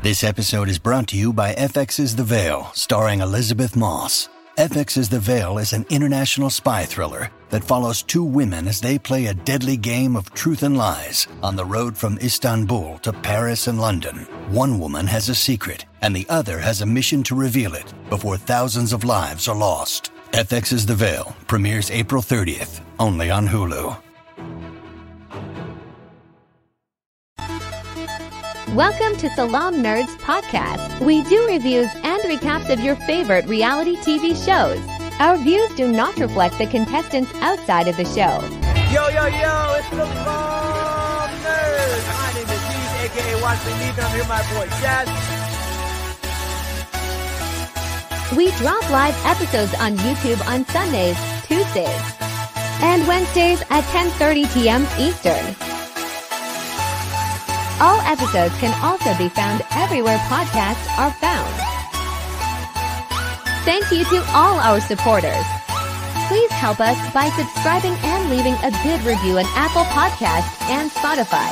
This episode is brought to you by FX's The Veil, starring Elizabeth Moss. FX's The Veil is an international spy thriller that follows two women as they play a deadly game of truth and lies on the road from Istanbul to Paris and London. One woman has a secret, and the other has a mission to reveal it before thousands of lives are lost. FX's The Veil premieres April 30th, only on Hulu. Welcome to Salam Nerds Podcast. We do reviews and recaps of your favorite reality TV shows. Our views do not reflect the contestants outside of the show. Yo, it's the Salam Nerds. My name is Steve, a.k.a. Watch Me Need. I'm here, my boy Jazz. We drop live episodes on YouTube on Sundays, Tuesdays, and Wednesdays at 10:30 p.m. Eastern. All episodes can also be found everywhere podcasts are found. Thank you to all our supporters. Please help us by subscribing and leaving a good review on Apple Podcasts and Spotify.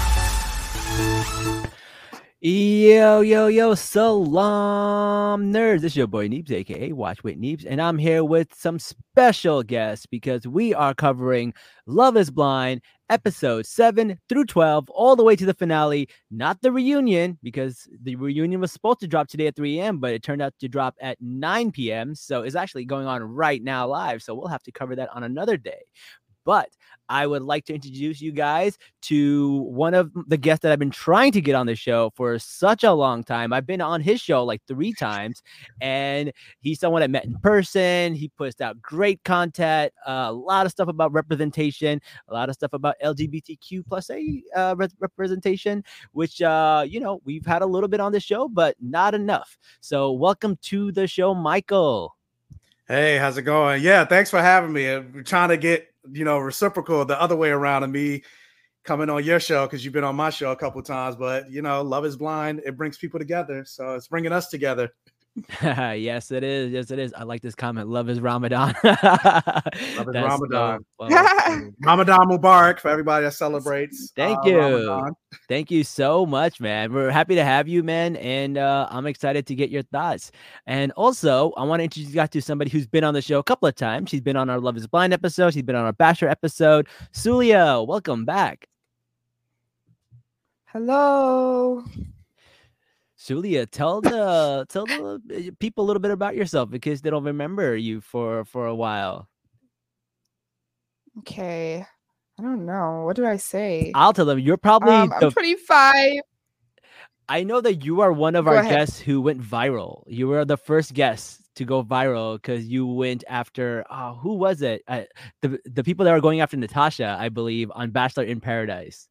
Yo, Salam Nerds. This is your boy Neebs, aka Watch with Neebs, and I'm here with some special guests because we are covering Love is Blind episodes 7 through 12 all the way to the finale, not the reunion, because the reunion was supposed to drop today at 3 a.m., but it turned out to drop at 9 p.m. So it's actually going on right now live. So we'll have to cover that on another day. But I would like to introduce you guys to one of the guests that I've been trying to get on the show for such a long time. I've been on his show like 3 times, and he's someone I met in person. He puts out great content, a lot of stuff about representation, a lot of stuff about LGBTQ plus A representation, which, we've had a little bit on the show, but not enough. So welcome to the show, Michael. Hey, how's it going? Yeah, thanks for having me. We're trying to get reciprocal the other way around of me coming on your show because you've been on my show a couple of times. But, Love is Blind. It brings people together. So it's bringing us together. Yes, it is. Yes, it is. I like this comment. Love is Ramadan. Love is Ramadan. Ramadan Mubarak for everybody that celebrates. Thank you. Ramadan. Thank you so much, man. We're happy to have you, man. And I'm excited to get your thoughts. And also, I want to introduce you guys to somebody who's been on the show a couple of times. She's been on our Love is Blind episode. She's been on our Bachelor episode. Sulia, welcome back. Hello. Sulia, tell the people a little bit about yourself because they don't remember you for a while. Okay. I don't know. What do I say? I'll tell them. You're probably I'm 25. I know that you are one of our guests who went viral. You were the first guest to go viral because you went after who was it? The people that were going after Natasha, I believe, on Bachelor in Paradise.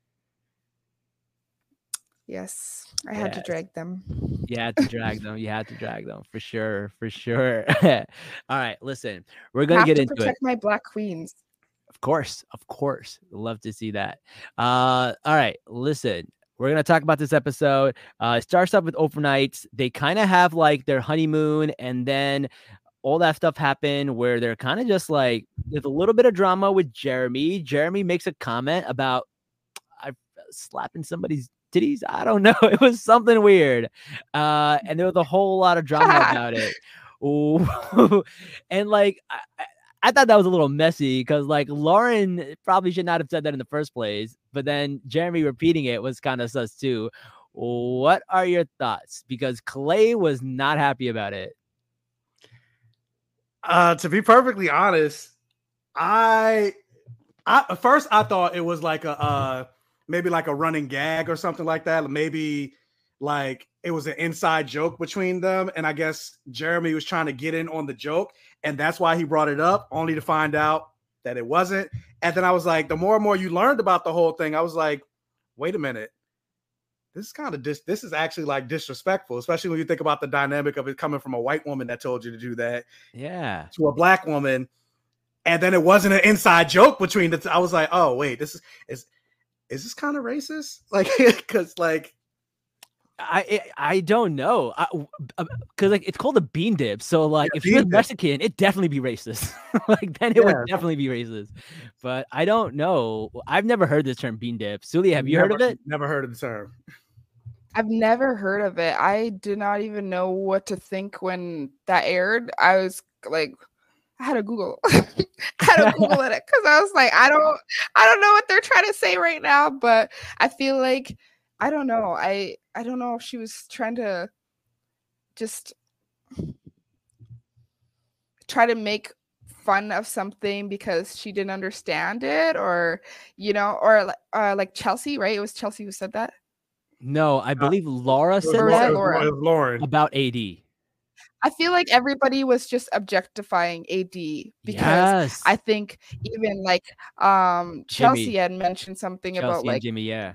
Yes, I had to drag them. You had to drag them. You had to drag them for sure. All right, listen, we're gonna get into it. Protect my Black queens. Of course. Love to see that. All right, listen. We're going to talk about this episode. It starts up with overnights. They kind of have like their honeymoon, and then all that stuff happened where they're kind of just like, there's a little bit of drama with Jeremy. Jeremy makes a comment about slapping somebody's titties. I don't know. It was something weird. And there was a whole lot of drama about it. Ooh. And like, I thought that was a little messy because like Lauren probably should not have said that in the first place, but then Jeremy repeating it was kind of sus too. What are your thoughts? Because Clay was not happy about it. To be perfectly honest, at first I thought it was like maybe like a running gag or something like that. Maybe like it was an inside joke between them. And I guess Jeremy was trying to get in on the joke. And that's why he brought it up, only to find out that it wasn't. And then I was like, the more and more you learned about the whole thing, I was like, wait a minute. This is kind of this is actually like disrespectful, especially when you think about the dynamic of it coming from a white woman that told you to do that. Yeah. To a Black woman. And then it wasn't an inside joke between the I was like, oh, wait, is this kind of racist? Like, because like, I don't know, because like it's called a bean dip, so like if you're Mexican, it'd definitely be racist. Like then it would definitely be racist. But I don't know. I've never heard this term bean dip. Sulia, have you heard of it? Never heard of the term. I've never heard of it. I did not even know what to think when that aired. I was like, I had to Google. I had to Google it because I was like, I don't know what they're trying to say right now, but I feel like I don't know. I don't know if she was trying to just try to make fun of something because she didn't understand it, or or like Chelsea, right? It was Chelsea who said that. No, I believe Laura said Or was that it Laura? It was Lauren. about AD. I feel like everybody was just objectifying AD because Yes. I think even like Chelsea had mentioned something Chelsea about and like Jimmy, yeah.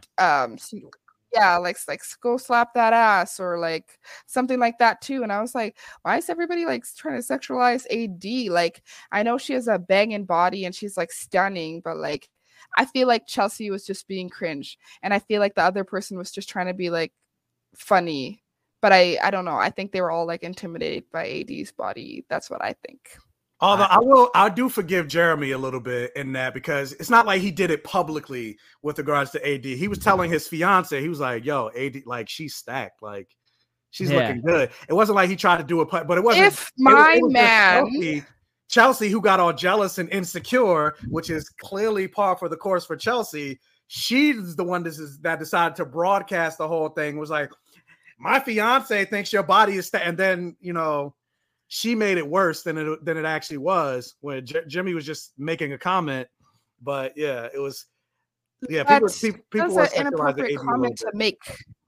like go slap that ass or like something like that too. And I was like, why is everybody like trying to sexualize AD? Like, I know she has a banging body and she's like stunning, but like I feel like Chelsea was just being cringe, and I feel like the other person was just trying to be like funny. But I don't know. I think they were all like intimidated by AD's body. That's what I think. Although I do forgive Jeremy a little bit in that, because it's not like he did it publicly with regards to AD. He was telling his fiance, he was like, "Yo, AD, like she's stacked, like she's looking good." It wasn't like he tried to do it, but it wasn't. If my it was man, Chelsea, who got all jealous and insecure, which is clearly par for the course for Chelsea. She's the one that decided to broadcast the whole thing. Was like, my fiance thinks your body is, and then she made it worse than it actually was when Jimmy was just making a comment. But yeah, it was. Yeah, people were an inappropriate comment to make.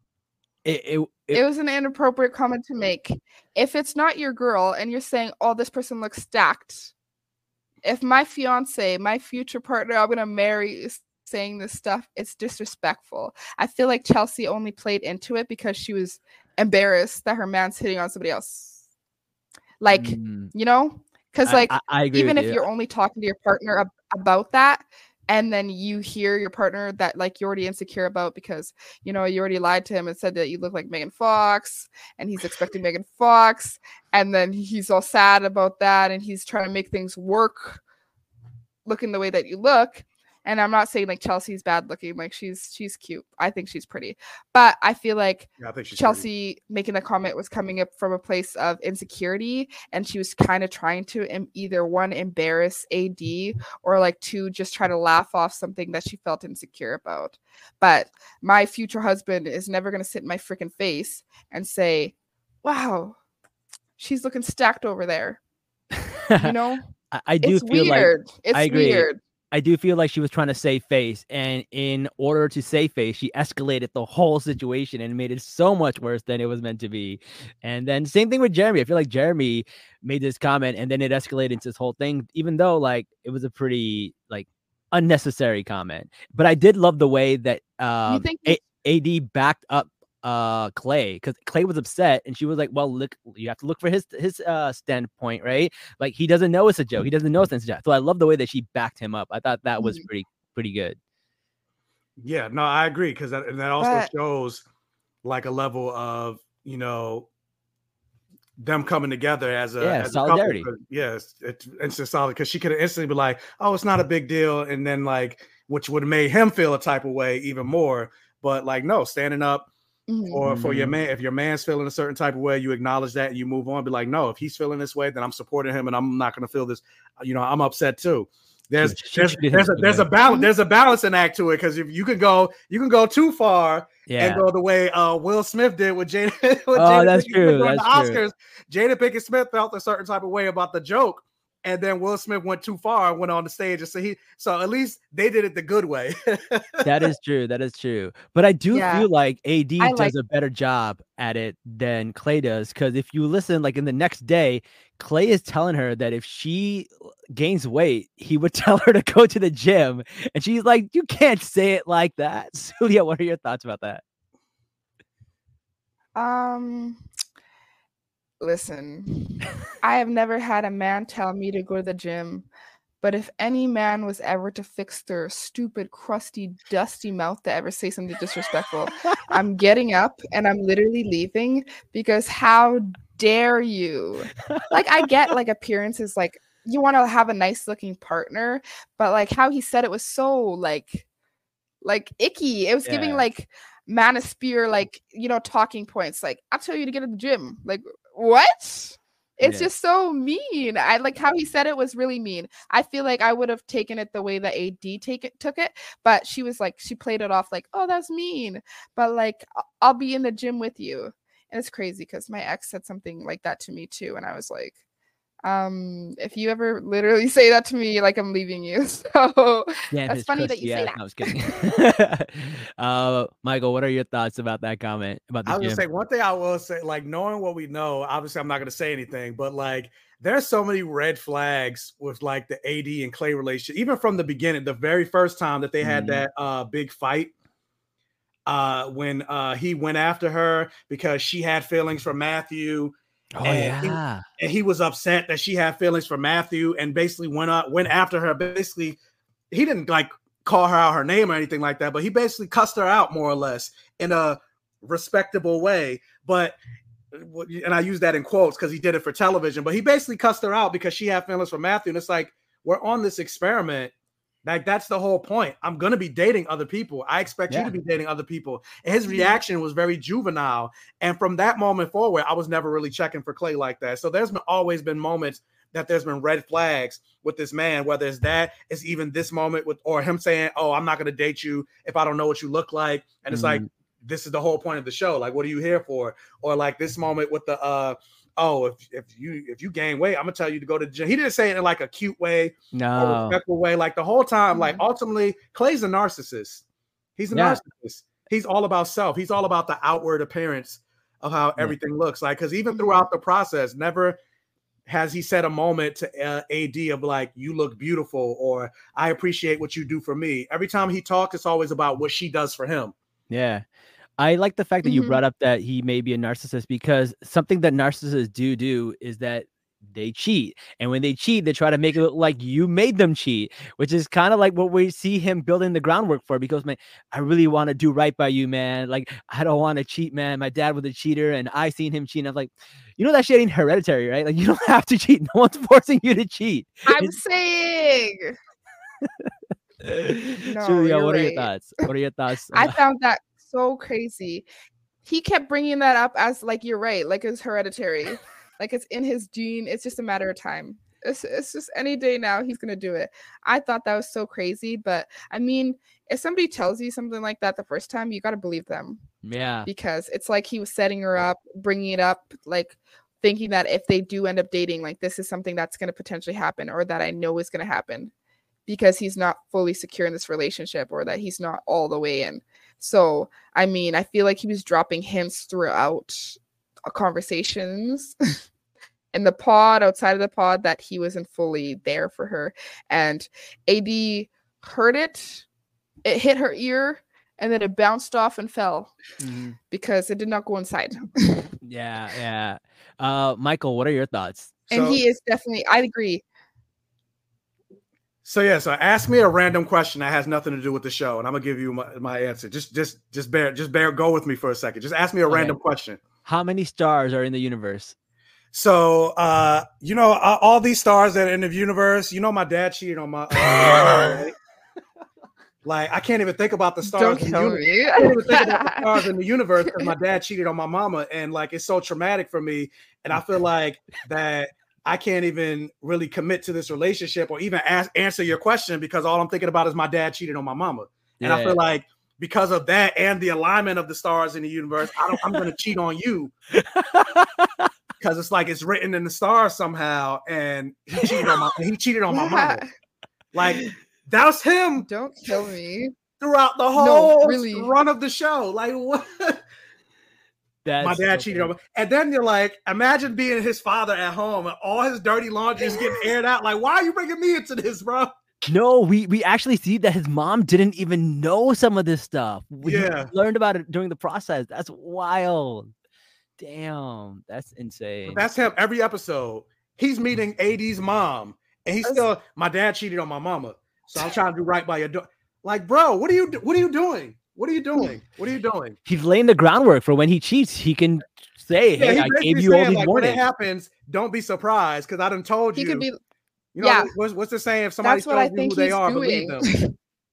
It was an inappropriate comment to make. If it's not your girl and you're saying, "Oh, this person looks stacked," if my fiance, my future partner, I'm gonna marry, is saying this stuff, it's disrespectful. I feel like Chelsea only played into it because she was embarrassed that her man's hitting on somebody else. Like, because like I agree even with if you. you're only talking to your partner about that, and then you hear your partner that like you're already insecure about because you already lied to him and said that you look like Megan Fox, and he's expecting Megan Fox, and then he's all sad about that, and he's trying to make things work looking the way that you look. And I'm not saying like Chelsea's bad looking, like she's cute. I think she's pretty, but I feel like Chelsea making the comment was coming up from a place of insecurity, and she was kind of trying to either one, embarrass AD, or like two, just try to laugh off something that she felt insecure about. But my future husband is never going to sit in my freaking face and say, "Wow, she's looking stacked over there." I do it's feel weird. like it's I agree. Weird. I do feel like she was trying to save face, and in order to save face, she escalated the whole situation and made it so much worse than it was meant to be. And then same thing with Jeremy. I feel like Jeremy made this comment, and then it escalated into this whole thing, even though like it was a pretty like unnecessary comment. But I did love the way that AD backed up Clay, because Clay was upset, and she was like, "Well, look, you have to look for his standpoint, right? Like he doesn't know it's a joke. He doesn't know it's a joke." So I love the way that she backed him up. I thought that was pretty good. Yeah, no, I agree, because that also shows like a level of them coming together as a solidarity. A couple. Yes, it's instant solid, because she could have instantly be like, "Oh, it's not a big deal," and then like, which would have made him feel a type of way even more. But like, no, standing up. Or for your man, if your man's feeling a certain type of way, you acknowledge that and you move on. Be like, no, if he's feeling this way, then I'm supporting him, and I'm not going to feel this. I'm upset too. There's a balance. There's a balancing act to it, because if you can go too far and go the way Will Smith did with Jada. That's true. During the Oscars, Jada Pinkett Smith felt a certain type of way about the joke. And then Will Smith went too far and went on the stage, and so at least they did it the good way. That is true. But I do feel like AD does a better job at it than Clay does, because if you listen, like in the next day, Clay is telling her that if she gains weight, he would tell her to go to the gym, and she's like, "You can't say it like that." Julia, what are your thoughts about that? Listen, I have never had a man tell me to go to the gym, but if any man was ever to fix their stupid, crusty, dusty mouth to ever say something disrespectful, I'm getting up and I'm literally leaving, because how dare you? Like, I get like appearances, like you want to have a nice looking partner, but like how he said it was so like icky. It was giving like manosphere, like, talking points. Like, I'll tell you to get in the gym. Like, what? It's just so mean. I like how he said it was really mean. I feel like I would have taken it the way that AD took it, but she was like, she played it off like, oh, that's mean. But like, I'll be in the gym with you. And it's crazy because my ex said something like that to me too. And I was like, if you ever literally say that to me, like, I'm leaving you. So that's funny that you say that. I was kidding. Michael, what are your thoughts about that comment about the I was gym? gonna say one thing I will say, like, knowing what we know, obviously I'm not gonna say anything, but like there's so many red flags with like the AD and Clay relationship, even from the beginning, the very first time that they had that big fight. When he went after her because she had feelings for Matthew. And he was upset that she had feelings for Matthew and basically went after her. Basically, he didn't like call her out her name or anything like that, but he basically cussed her out more or less in a respectable way. But, and I use that in quotes because he did it for television, but he basically cussed her out because she had feelings for Matthew. And it's like, we're on this experiment. Like, that's the whole point. I'm going to be dating other people. I expect you to be dating other people. And his reaction was very juvenile. And from that moment forward, I was never really checking for Clay like that. So there's always been moments that there's been red flags with this man, whether it's that, it's even this moment with, or him saying, oh, I'm not going to date you if I don't know what you look like. And it's like, this is the whole point of the show. Like, what are you here for? Or like this moment with the, oh, if you gain weight, I'm gonna tell you to go to the gym. He didn't say it in like a cute way, or respectful way. Like the whole time, like ultimately, Clay's a narcissist. He's a narcissist. He's all about self. He's all about the outward appearance of how everything looks like. Because even throughout the process, never has he said a moment to AD of like, you look beautiful, or I appreciate what you do for me. Every time he talks, it's always about what she does for him. Yeah. I like the fact that you brought up that he may be a narcissist, because something that narcissists do is that they cheat. And when they cheat, they try to make it look like you made them cheat, which is kind of like what we see him building the groundwork for. Because, man, I really want to do right by you, man. Like, I don't want to cheat, man. My dad was a cheater and I seen him cheat. And I was like, that shit ain't hereditary, right? Like, you don't have to cheat. No one's forcing you to cheat. I'm saying. No, Julia, what are your thoughts? What are your thoughts? I found that so crazy. He kept bringing that up as like, you're right, like it's hereditary, like it's in his gene, it's just a matter of time. It's just any day now he's gonna do it. I thought that was so crazy, but I mean, if somebody tells you something like that the first time, you got to believe them. Yeah, because it's like he was setting her up, bringing it up, like thinking that if they do end up dating, like this is something that's going to potentially happen, or that I know is going to happen, because he's not fully secure in this relationship, or that he's not all the way in. So, I mean, I feel like he was dropping hints throughout conversations in the pod, outside of the pod, that he wasn't fully there for her. And AD heard it. It hit her ear, and then it bounced off and fell because it did not go inside. Yeah. Michael, what are your thoughts? And he is definitely, I agree. So ask me a random question that has nothing to do with the show, and I'm gonna give you my answer. Just go with me for a second. Just ask me a random question. How many stars are in the universe? So, all these stars that are in the universe, my dad cheated on my right? Like, I can't even think about the stars in the universe. I can't even think about the stars in the universe because my dad cheated on my mama, and like it's so traumatic for me, and I feel like that I can't even really commit to this relationship or even answer your question because all I'm thinking about is my dad cheated on my mama. And I feel like because of that and the alignment of the stars in the universe, I'm going to cheat on you because it's like it's written in the stars somehow. And he cheated on my mama. Like, that's him. Don't kill me. Throughout the whole run of the show. Like, what? My dad cheated on me. And then you're like, imagine being his father at home and all his dirty laundry is getting aired out. Like, why are you bringing me into this, bro? No, we actually see that his mom didn't even know some of this stuff. We learned about it during the process. That's wild. Damn, that's insane. But that's him every episode. He's meeting AD's mom, and he's still, my dad cheated on my mama, so I'm trying to do right by your daughter. Like, bro, what are you doing? What are you doing? He's laying the groundwork for when he cheats. He can say, "Hey, I gave you all these warnings." When it happens, don't be surprised because I done told you. He could be. What's the saying? If somebody tells you who they are, believe them.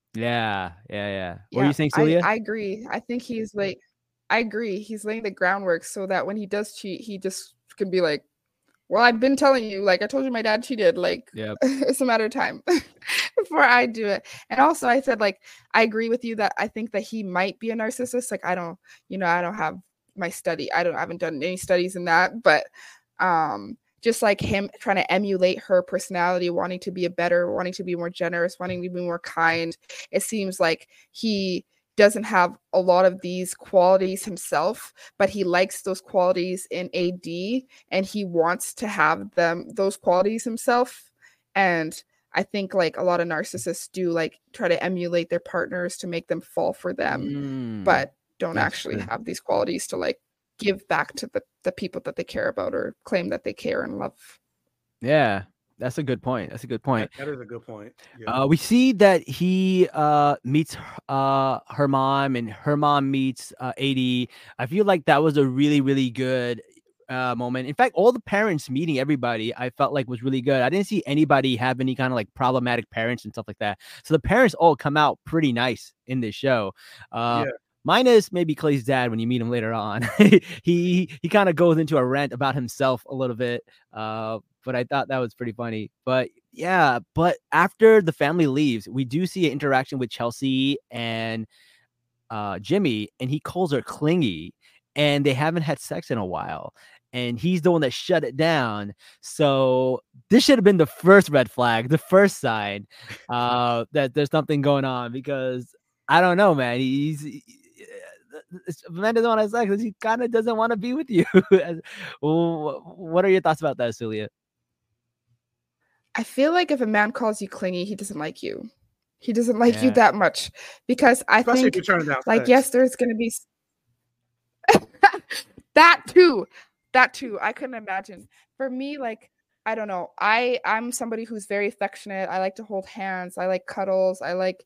Yeah. What are you saying, Celia? I agree. I think I agree. He's laying the groundwork so that when he does cheat, he just can be like, well, I've been telling you, like I told you my dad cheated. Like Yep. it's a matter of time before I do it. And also I said, like, I agree with you that I think that he might be a narcissist. Like I don't have my study. I haven't done any studies in that, but just like him trying to emulate her personality, wanting to be wanting to be more generous, wanting to be more kind. It seems like he doesn't have a lot of these qualities himself, but he likes those qualities in AD and he wants to have those qualities himself. And I think like a lot of narcissists do like try to emulate their partners to make them fall for them, but don't actually have these qualities to like give back to the people that they care about or claim that they care and love. Yeah. That's a good point. That is a good point. Yeah. We see that he meets her mom and her mom meets AD. I feel like that was a really, really good moment. In fact, all the parents meeting everybody, I felt like was really good. I didn't see anybody have any kind of like problematic parents and stuff like that. So the parents all come out pretty nice in this show. Minus maybe Clay's dad when you meet him later on. he kind of goes into a rant about himself a little bit. But I thought that was pretty funny. But yeah, but after the family leaves, we do see an interaction with Chelsea and Jimmy, and he calls her clingy, and they haven't had sex in a while. And he's the one that shut it down. So this should have been the first red flag, the first sign that there's something going on, because I don't know, man. If a man doesn't want to have sex, he kind of doesn't want to be with you. What are your thoughts about that, Celia? I feel like if a man calls you clingy, he doesn't like you. He doesn't like you that much, because especially think, if you're turning down like, sex. Yes, there's going to be that too. I couldn't imagine. For me, like, I don't know. I'm somebody who's very affectionate. I like to hold hands. I like cuddles. I like,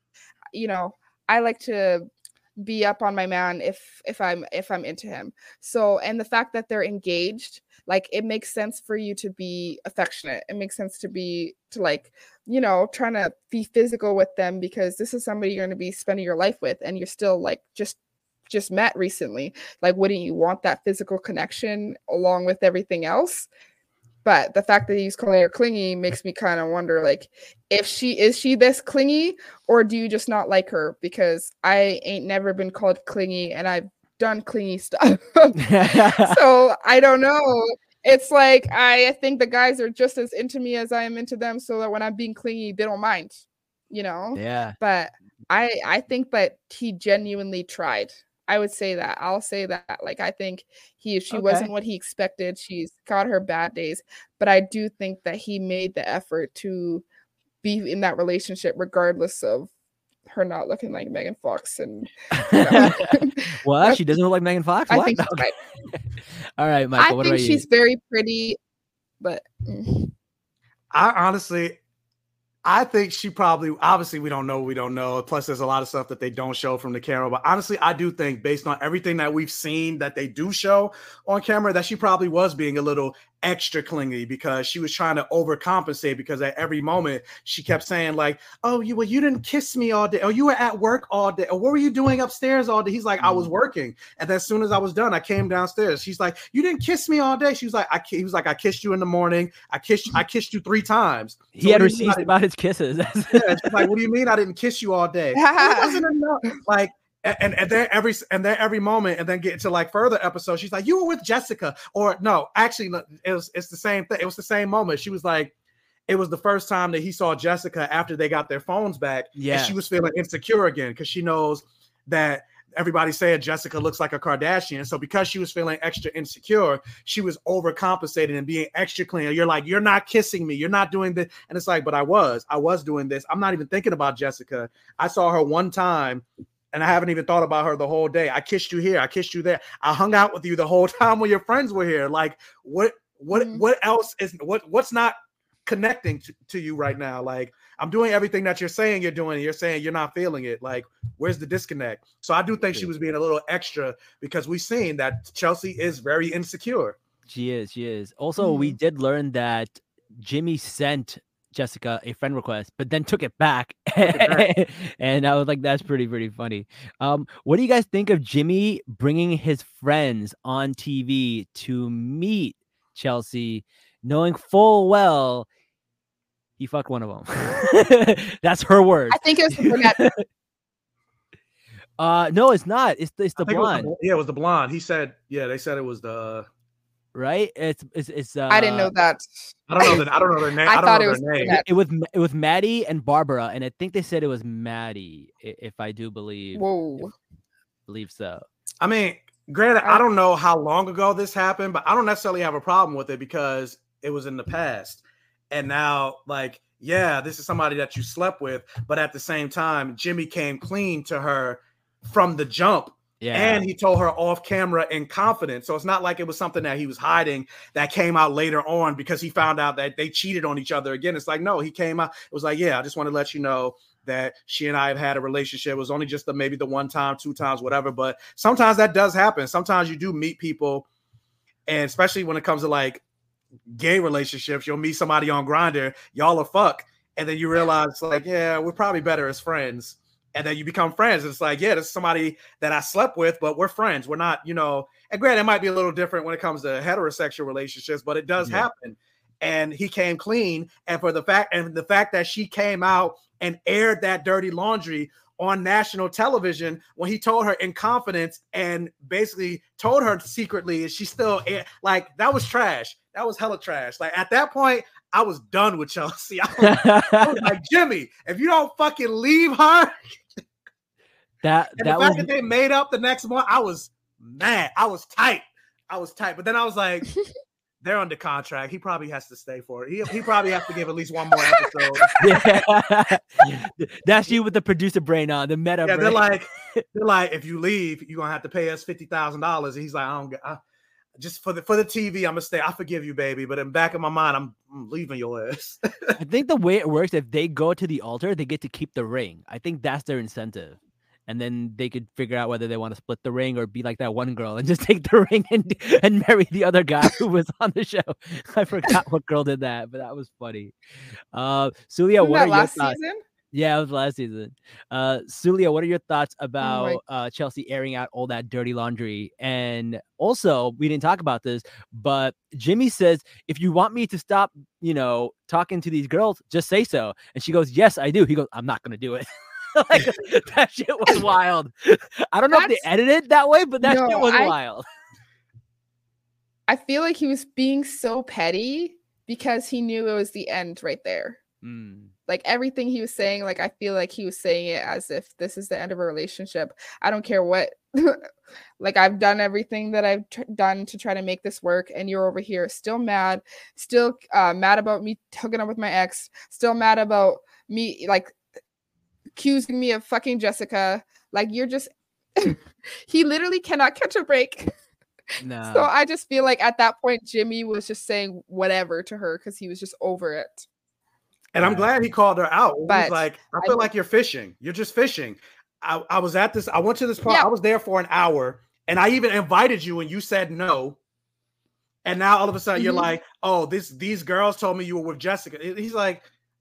I like to be up on my man if I'm into him. So, and the fact that they're engaged, like, it makes sense for you to be affectionate. It makes sense to like, trying to be physical with them, because this is somebody you're going to be spending your life with, and you're still like just met recently. Like, wouldn't you want that physical connection along with everything else? But the fact that he's calling her clingy makes me kind of wonder, like, is she this clingy, or do you just not like her? Because I ain't never been called clingy, and I've done clingy stuff. So I don't know. It's like, I think the guys are just as into me as I am into them, so that when I'm being clingy, they don't mind, Yeah. But I think that he genuinely tried. I would say that. I'll say that. Like, I think she wasn't what he expected. She's got her bad days, but I do think that he made the effort to be in that relationship, regardless of her not looking like Megan Fox. And what? She doesn't look like Megan Fox? I think so, right. All right, Michael. I think she's very pretty, but I think she probably, obviously we don't know. Plus there's a lot of stuff that they don't show from the camera. But honestly, I do think, based on everything that we've seen that they do show on camera, that she probably was being a little extra clingy, because she was trying to overcompensate, because at every moment she kept saying like, oh, you didn't kiss me all day, or you were at work all day, or what were you doing upstairs all day? He's like, I was working. And then as soon as I was done, I came downstairs. She's like, you didn't kiss me all day. She was like, he was like, I kissed you in the morning. I kissed you 3 times. So he had receipts about his kisses. Yeah, she's like, what do you mean I didn't kiss you all day? It wasn't enough. Like, and then every moment, and then get to like further episodes, she's like, you were with Jessica, or no, actually, it's the same thing. It was the same moment. She was like, it was the first time that he saw Jessica after they got their phones back. Yeah, and she was feeling insecure again, because she knows that everybody said Jessica looks like a Kardashian. So because she was feeling extra insecure, she was overcompensating and being extra clean. You're like, you're not kissing me. You're not doing this. And it's like, but I was doing this. I'm not even thinking about Jessica. I saw her one time, and I haven't even thought about her the whole day. I kissed you here. I kissed you there. I hung out with you the whole time when your friends were here. Like, what else is, what's not connecting to you right now? Like, I'm doing everything that you're saying you're doing. You're saying you're not feeling it. Like, where's the disconnect? So I do think she was being a little extra, because we've seen that Chelsea is very insecure. She is. Also, we did learn that Jimmy sent Jessica a friend request, but then took it back. And I was like, that's pretty funny. What do you guys think of Jimmy bringing his friends on TV to meet Chelsea, knowing full well he fucked one of them? That's her words. I think it's the brunette. No, it's not. It's the I think blonde. it was the blonde. He said, they said it was the right. It's I didn't know that. I don't know their name. I I don't thought know it was their name. brunette. It was Maddie and Barbara, and I think they said it was Maddie, if I do believe. Whoa. Believe so. I mean, granted, I don't know how long ago this happened, but I don't necessarily have a problem with it because it was in the past. And now, like, yeah, this is somebody that you slept with, but at the same time, Jimmy came clean to her from the jump. Yeah. And he told her off camera in confidence. So it's not like it was something that he was hiding that came out later on because he found out that they cheated on each other again. It's like, no, he came out. It was like, yeah, I just want to let you know that she and I have had a relationship. It was only just maybe the one time, 2 times, whatever. But sometimes that does happen. Sometimes you do meet people. And especially when it comes to like gay relationships, you'll meet somebody on Grindr, y'all are fuck. And then you realize like, yeah, we're probably better as friends. And then you become friends. And it's like, yeah, this is somebody that I slept with, but we're friends. We're not, and granted, it might be a little different when it comes to heterosexual relationships, but it does happen. And he came clean. And the fact that she came out and aired that dirty laundry on national television when he told her in confidence and basically told her secretly, and she still like, that was trash. That was hella trash. Like at that point, I was done with Chelsea. I was like, Jimmy, if you don't fucking leave her. The fact that they made up the next month, I was mad. I was tight. But then I was like, they're under contract. He probably has to stay for it. He probably has to give at least one more episode. Yeah. That's you with the producer brain on, the meta brain. They're like, if you leave, you're gonna have to pay us $50,000. And he's like, just for the TV, I'm gonna stay. I forgive you, baby. But in the back of my mind, I'm leaving your ass. I think the way it works, if they go to the altar, they get to keep the ring. I think that's their incentive. And then they could figure out whether they want to split the ring or be like that one girl and just take the ring and marry the other guy who was on the show. I forgot what girl did that, but that was funny. Sulia, what are your thoughts? Season? Yeah, it was last season. Sulia, what are your thoughts about Chelsea airing out all that dirty laundry? And also, we didn't talk about this, but Jimmy says, if you want me to stop, talking to these girls, just say so. And she goes, yes, I do. He goes, I'm not going to do it. Like, that shit was wild. I don't know if they edited it that way, but that shit was wild. I feel like he was being so petty because he knew it was the end right there. Like everything he was saying, like I feel like he was saying it as if this is the end of a relationship. I don't care what. Like I've done everything that I've done to try to make this work, and you're over here still mad about me hooking up with my ex, still mad about me like accusing me of fucking Jessica. Like you're just he literally cannot catch a break. No. So I just feel like at that point Jimmy was just saying whatever to her because he was just over it. And I'm glad he called her out. But he's like, I feel like you're fishing. You're just fishing. I went to this part. Yeah. I was there for an hour, and I even invited you, and you said no. And now all of a sudden you're like, oh, these girls told me you were with Jessica. He's like,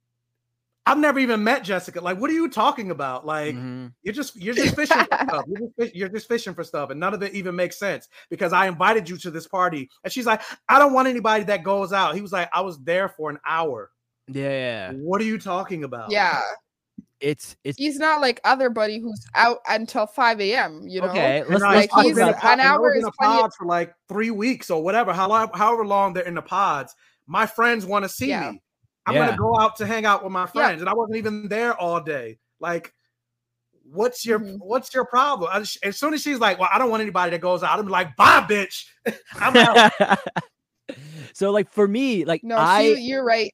I've never even met Jessica. Like, what are you talking about? Like, you're just fishing for stuff. You're just fishing for stuff, and none of it even makes sense because I invited you to this party, and she's like, I don't want anybody that goes out. He was like, I was there for an hour. Yeah. What are you talking about? Yeah. It's he's not like other buddy who's out until 5 a.m. Okay, like he's an hour is in the pods for like 3 weeks or whatever. However long they're in the pods. My friends want to see me. I'm gonna go out to hang out with my friends, and I wasn't even there all day. Like, what's your problem? As soon as she's like, "Well, I don't want anybody that goes out," I'm like, "Bye, bitch, I'm out." So, like for me, like you're right.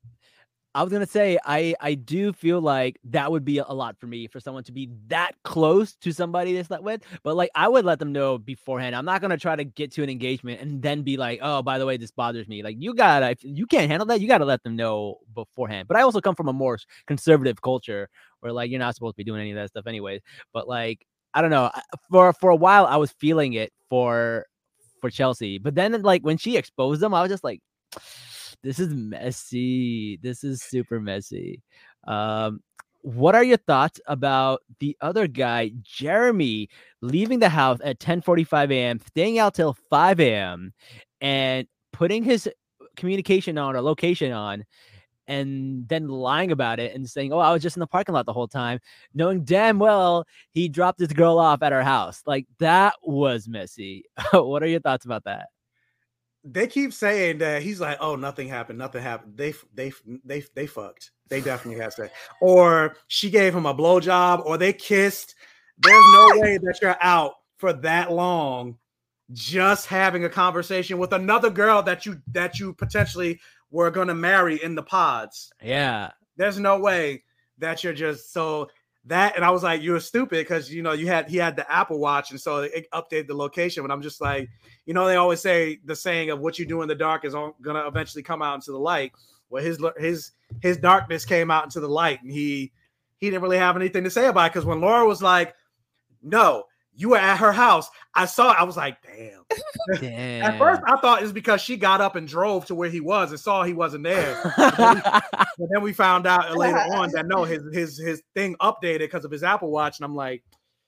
I was gonna say I do feel like that would be a lot for me for someone to be that close to somebody they slept with, but like I would let them know beforehand. I'm not gonna try to get to an engagement and then be like, oh, by the way, this bothers me. Like if you can't handle that, you gotta let them know beforehand. But I also come from a more conservative culture where like you're not supposed to be doing any of that stuff anyways. But like I don't know, for a while I was feeling it for Chelsea, but then like when she exposed them, I was just like, This is messy. This is super messy. What are your thoughts about the other guy, Jeremy, leaving the house at 10:45 a.m., staying out till 5 a.m., and putting his communication on or location on, and then lying about it and saying, "Oh, I was just in the parking lot the whole time," knowing damn well he dropped this girl off at her house? Like, that was messy. What are your thoughts about that? They keep saying that he's like, "Oh, nothing happened. Nothing happened." They fucked. They definitely have sex. Or she gave him a blowjob, or they kissed. There's no way that you're out for that long just having a conversation with another girl that you potentially were going to marry in the pods. Yeah. There's no way that you're just so that. And I was like, you're stupid because, he had the Apple Watch. And so it updated the location. But I'm just like, they always say the saying of what you do in the dark is going to eventually come out into the light. Well, his darkness came out into the light, and he didn't really have anything to say about it. Because when Laura was like, "No, you were at her house," I saw it. I was like, damn. At first, I thought it was because she got up and drove to where he was and saw he wasn't there. But then we found out later on that no, his thing updated because of his Apple Watch, and I'm like,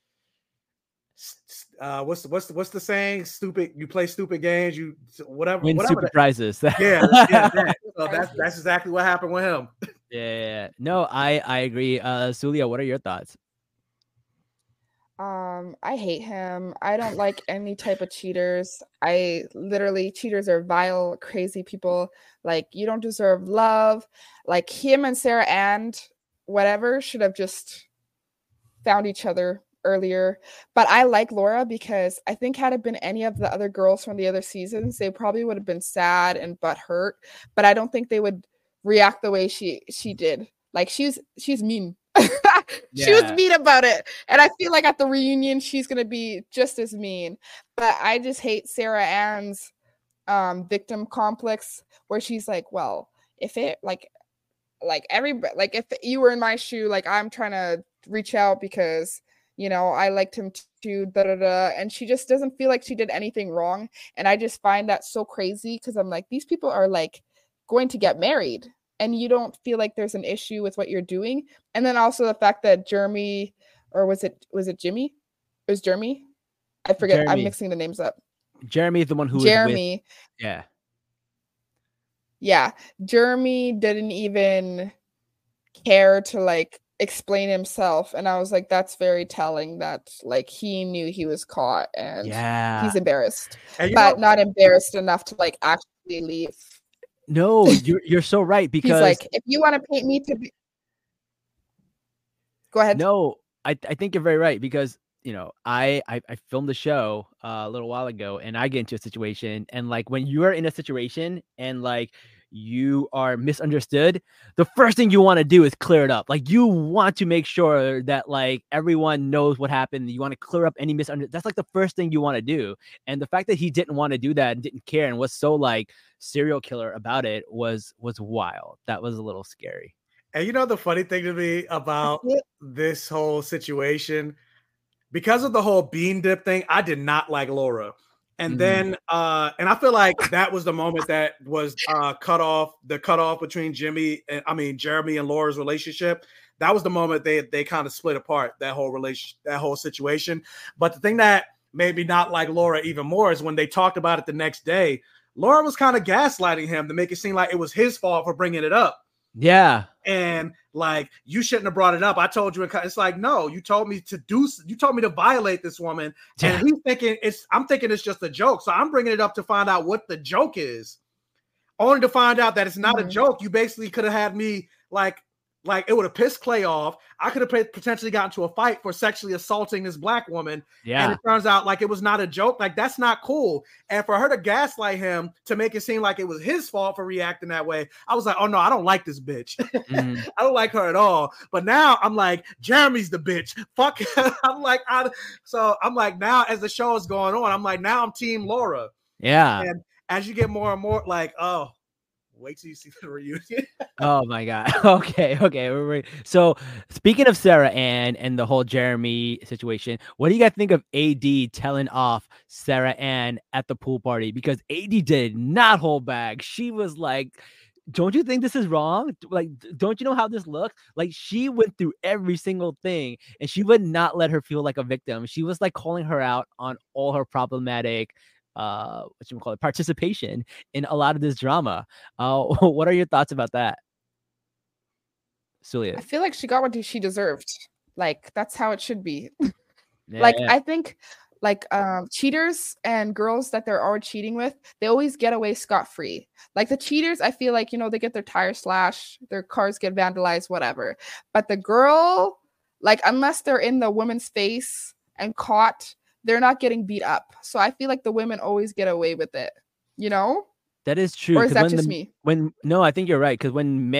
what's the saying? Stupid. You play stupid games. You whatever. Win stupid prizes. Yeah. So that's exactly what happened with him. Yeah. No, I agree. Sulia, what are your thoughts? I hate him. I don't like any type of cheaters. Cheaters are vile, crazy people. Like, you don't deserve love. Like, him and Sarah and whatever should have just found each other earlier. But I like Laura because I think had it been any of the other girls from the other seasons, they probably would have been sad and butthurt. But I don't think they would react the way she did. Like, she's mean. She was mean about it, and I feel like at the reunion she's gonna be just as mean. But I just hate Sarah Ann's victim complex, where she's like, well, if it if you were in my shoe, like, I'm trying to reach out because I liked him too, and she just doesn't feel like she did anything wrong. And I just find that so crazy because I'm like, these people are like going to get married, and you don't feel like there's an issue with what you're doing. And then also the fact that Jeremy, or was it Jimmy? It was Jeremy. I forget. Jeremy. I'm mixing the names up. Jeremy is the one who Jeremy. Is with, yeah. Jeremy didn't even care to like explain himself, and I was like, that's very telling that like he knew he was caught, and he's embarrassed, but not embarrassed enough to like actually leave. No, you're so right, because he's like, if you want to paint me to be, go ahead. No, I think you're very right, because I filmed the show a little while ago, and I get into a situation, and like when you are in a situation and like you are misunderstood, the first thing you want to do is clear it up. Like, you want to make sure that like everyone knows what happened. You want to clear up any misunderstanding. That's like the first thing you want to do. And the fact that he didn't want to do that and didn't care and was so like serial killer about it was wild. That was a little scary. And the funny thing to me about this whole situation, because of the whole bean dip thing, I did not like Laura. And then, and I feel like that was the moment that was the cutoff between Jeremy and Laura's relationship. That was the moment they kind of split apart, that whole situation. But the thing that made me not like Laura even more is when they talked about it the next day, Laura was kind of gaslighting him to make it seem like it was his fault for bringing it up. Yeah. And like, you shouldn't have brought it up. I told you. It's like, no, you told me to violate this woman. Yeah. And I'm thinking it's just a joke. So I'm bringing it up to find out what the joke is, only to find out that it's not a joke. You basically could have had me like it would have pissed Clay off. I could have potentially gotten to a fight for sexually assaulting this black woman. Yeah. And it turns out like it was not a joke. Like, that's not cool. And for her to gaslight him to make it seem like it was his fault for reacting that way, I was like, oh no, I don't like this bitch. I don't like her at all. But now I'm like, Jeremy's the bitch. Fuck. I'm like, now as the show is going on, I'm like, now I'm team Laura. Yeah. And as you get more and more like, oh, wait till you see the reunion. Oh my God. Okay. So speaking of Sarah Ann and the whole Jeremy situation, what do you guys think of AD telling off Sarah Ann at the pool party? Because AD did not hold back. She was like, don't you think this is wrong? Like, don't you know how this looks? Like, she went through every single thing, and she would not let her feel like a victim. She was like calling her out on all her problematic, participation in a lot of this drama. What are your thoughts about that, Celia? I feel like she got what she deserved. Like, that's how it should be. Yeah, Like, I think like cheaters and girls that they're already cheating with, they always get away scot-free. Like the cheaters, I feel like, they get their tires slashed, their cars get vandalized, whatever. But the girl, like, unless they're in the woman's face and caught, they're not getting beat up. So I feel like the women always get away with it, that is true. Or is that just me? No, I think you're right. Because when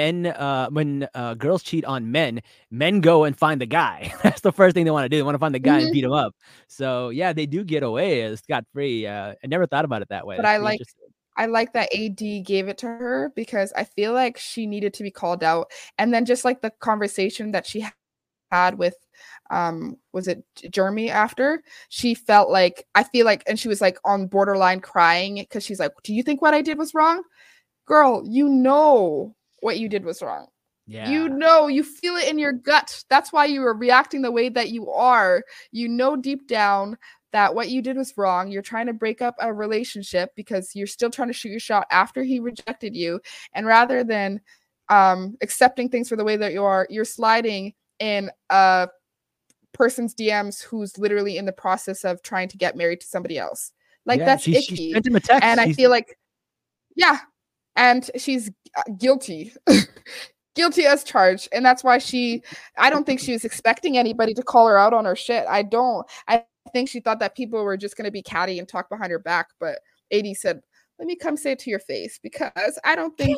girls cheat on men go and find the guy. That's the first thing they want to do. They want to find the guy and beat him up. So yeah, they do get away scot free. I never thought about it that way. But I like that AD gave it to her, because I feel like she needed to be called out. And then just like the conversation that she had with was it Jeremy after, she felt like, I feel like, and she was like on borderline crying, because she's like, do you think what I did was wrong? Girl, what you did was wrong. Yeah. You feel it in your gut. That's why you were reacting the way that you are. Deep down that what you did was wrong. You're trying to break up a relationship because you're still trying to shoot your shot after he rejected you. And rather than accepting things for the way that you are, you're sliding in a person's DMs who's literally in the process of trying to get married to somebody else. Like, that's icky. She sent him a text. And I feel like, yeah, and she's guilty. Guilty as charged. And that's why I don't think she was expecting anybody to call her out on her shit. I think she thought that people were just going to be catty and talk behind her back. But AD said, let me come say it to your face, because I think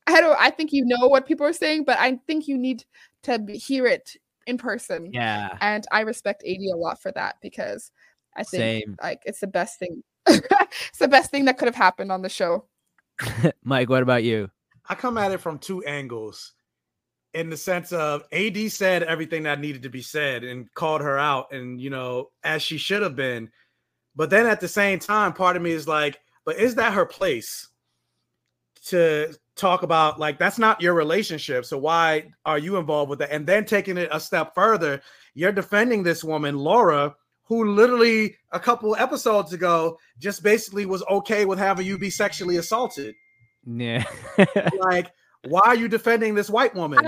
what people are saying, but I think you need to hear it in person. Yeah. And I respect AD a lot for that, because I think like it's the best thing. It's the best thing that could have happened on the show. Mike, what about you? I come at it from two angles, in the sense of AD said everything that needed to be said and called her out, and as she should have been. But then at the same time, part of me is like, but is that her place to talk about? Like, that's not your relationship, so why are you involved with that? And then taking it a step further, you're defending this woman, Laura, who literally a couple episodes ago just basically was okay with having you be sexually assaulted. Yeah. Like, why are you defending this white woman?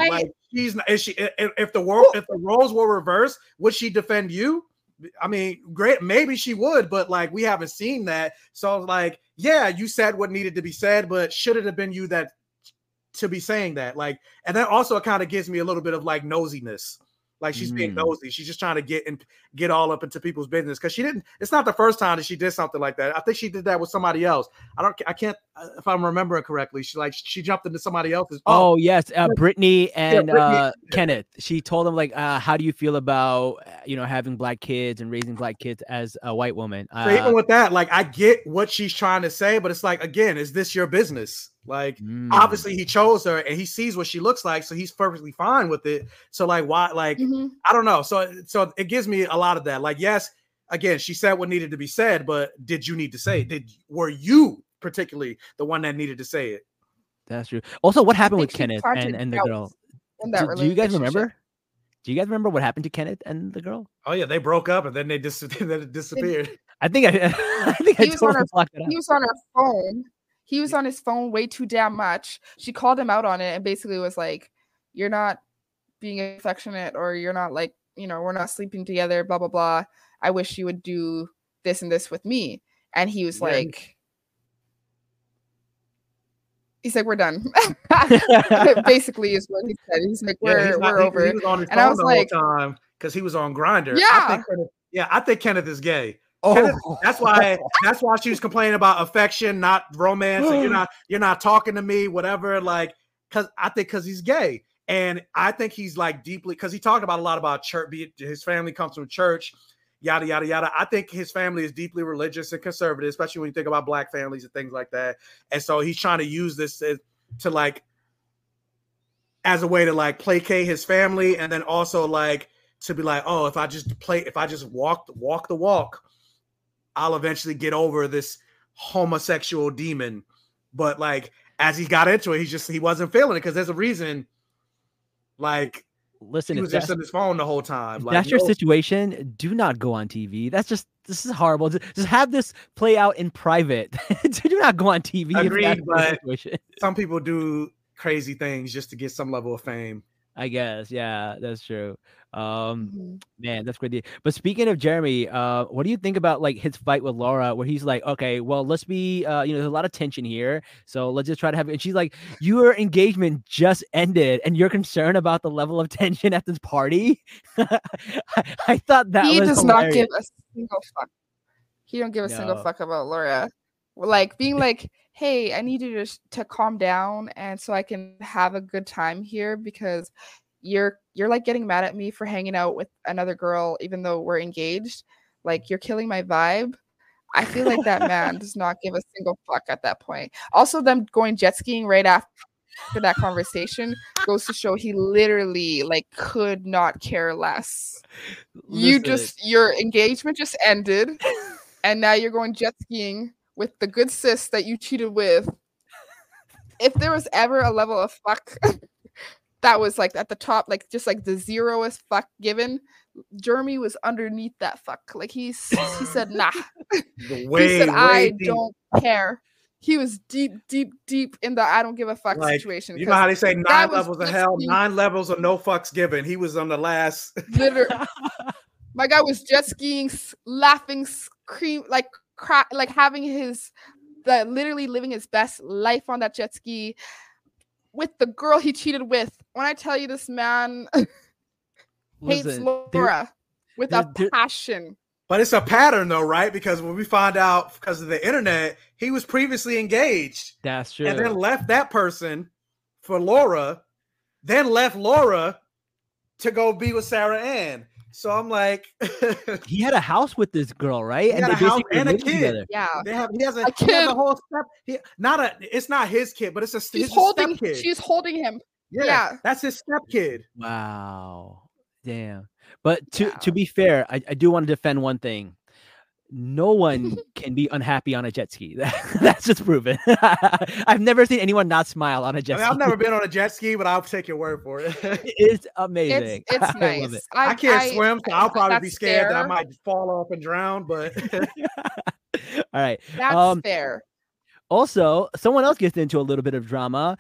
If the roles were reversed, would she defend you? I mean, great, maybe she would, but like, we haven't seen that. So like, yeah, you said what needed to be said, but should it have been you that to be saying that? Like, and that also kind of gives me a little bit of like nosiness. Like, she's being nosy. She's just trying to get all up into people's business, because it's not the first time that she did something like that. I think she did that with somebody else. I can't, if I'm remembering correctly, she jumped into somebody else's. Oh yes. Brittany and Kenneth. She told him like, how do you feel about, having black kids and raising black kids as a white woman? So even with that, like, I get what she's trying to say, but it's like, again, is this your business? Like, obviously he chose her and he sees what she looks like, so he's perfectly fine with it. So like, why? Like, I don't know. So it gives me a lot of that. Like, yes, again, she said what needed to be said, but did you need to say it? Were you particularly the one that needed to say it? That's true. Also, what happened with Kenneth and the girl? Do you guys remember? Do you guys remember what happened to Kenneth and the girl? Oh yeah, they broke up and then they disappeared. I think I he was on her phone. He was on his phone way too damn much. She called him out on it and basically was like, you're not being affectionate, or you're not like, we're not sleeping together, blah, blah, blah. I wish you would do this and this with me. And he was like, we're done. Basically is what he said. He's like, we're over. He was on his phone, and I was like, time because he was on Grindr. Yeah. I think Kenneth is gay. Oh, that's why she was complaining about affection, not romance. And you're not talking to me, whatever. Like, because he's gay, and I think he's like deeply, because he talked about a lot about church. His family comes from church, yada yada yada. I think his family is deeply religious and conservative, especially when you think about black families and things like that. And so he's trying to use this to like as a way to like placate his family, and then also like to be like, oh, if I just walk the walk, I'll eventually get over this homosexual demon. But like, as he got into it, he wasn't feeling it because there's a reason. Like, listen, he if was just on his phone the whole time. if Like, that's your situation, do not go on TV. This is horrible. Just have this play out in private. Do not go on TV. Agreed, if that's your but situation. some people do crazy things just to get some level of fame. I guess, yeah, that's true. Mhm. Man, that's crazy. But speaking of Jeremy, what do you think about like his fight with Laura, where he's like, okay, well, let's be, there's a lot of tension here, so let's just try to have it. And she's like, your engagement just ended, and you're concerned about the level of tension at this party. I thought that He was does not give hilarious. a single fuck. He don't give a single No. fuck about Laura. Like being like, hey, I need you to calm down and so I can have a good time here because you're like getting mad at me for hanging out with another girl even though we're engaged. Like you're killing my vibe. I feel like that man does not give a single fuck at that point. Also, them going jet skiing right after that conversation goes to show he literally like could not care less. Listen, Your engagement just ended and now you're going jet skiing with the good sis that you cheated with. If there was ever a level of fuck that was like at the top, like just like the zeroest fuck given, Jeremy was underneath that fuck. Like he said, nah. He said, I don't care. He was deep in the I don't give a fuck Like, situation. you know how they say 9 was levels of jet hell, skiing. 9 levels of no fucks given. He was on the last. Literally, my guy was jet skiing, laughing, scream, like having literally living his best life on that jet ski with the girl he cheated with. When I tell you this man hates listen, Laura with a there- passion. But it's a pattern, though, right? Because when we find out because of the internet, he was previously engaged that's true. and then left that person for Laura, then left Laura to go be with Sarah Ann. So I'm like, He had a house with this girl, right? He had a house basically and a lived kid. together. Yeah. he has A a kid. whole step. It's not his kid, but it's a She's his holding step kid. she's holding him. Yeah, yeah. that's his step kid. Wow. Damn. But to Yeah. be fair, I do want to defend one thing. No one can be unhappy on a jet ski. That's just proven. I've never seen anyone not smile on a I jet mean, ski. I've never been on a jet ski, but I'll take your word for it. It's amazing. It's I nice. love it. I can't swim, so I'll probably that's be scared that I fair. might fall off and drown. But All right. That's fair. Also, someone else gets into a little bit of drama.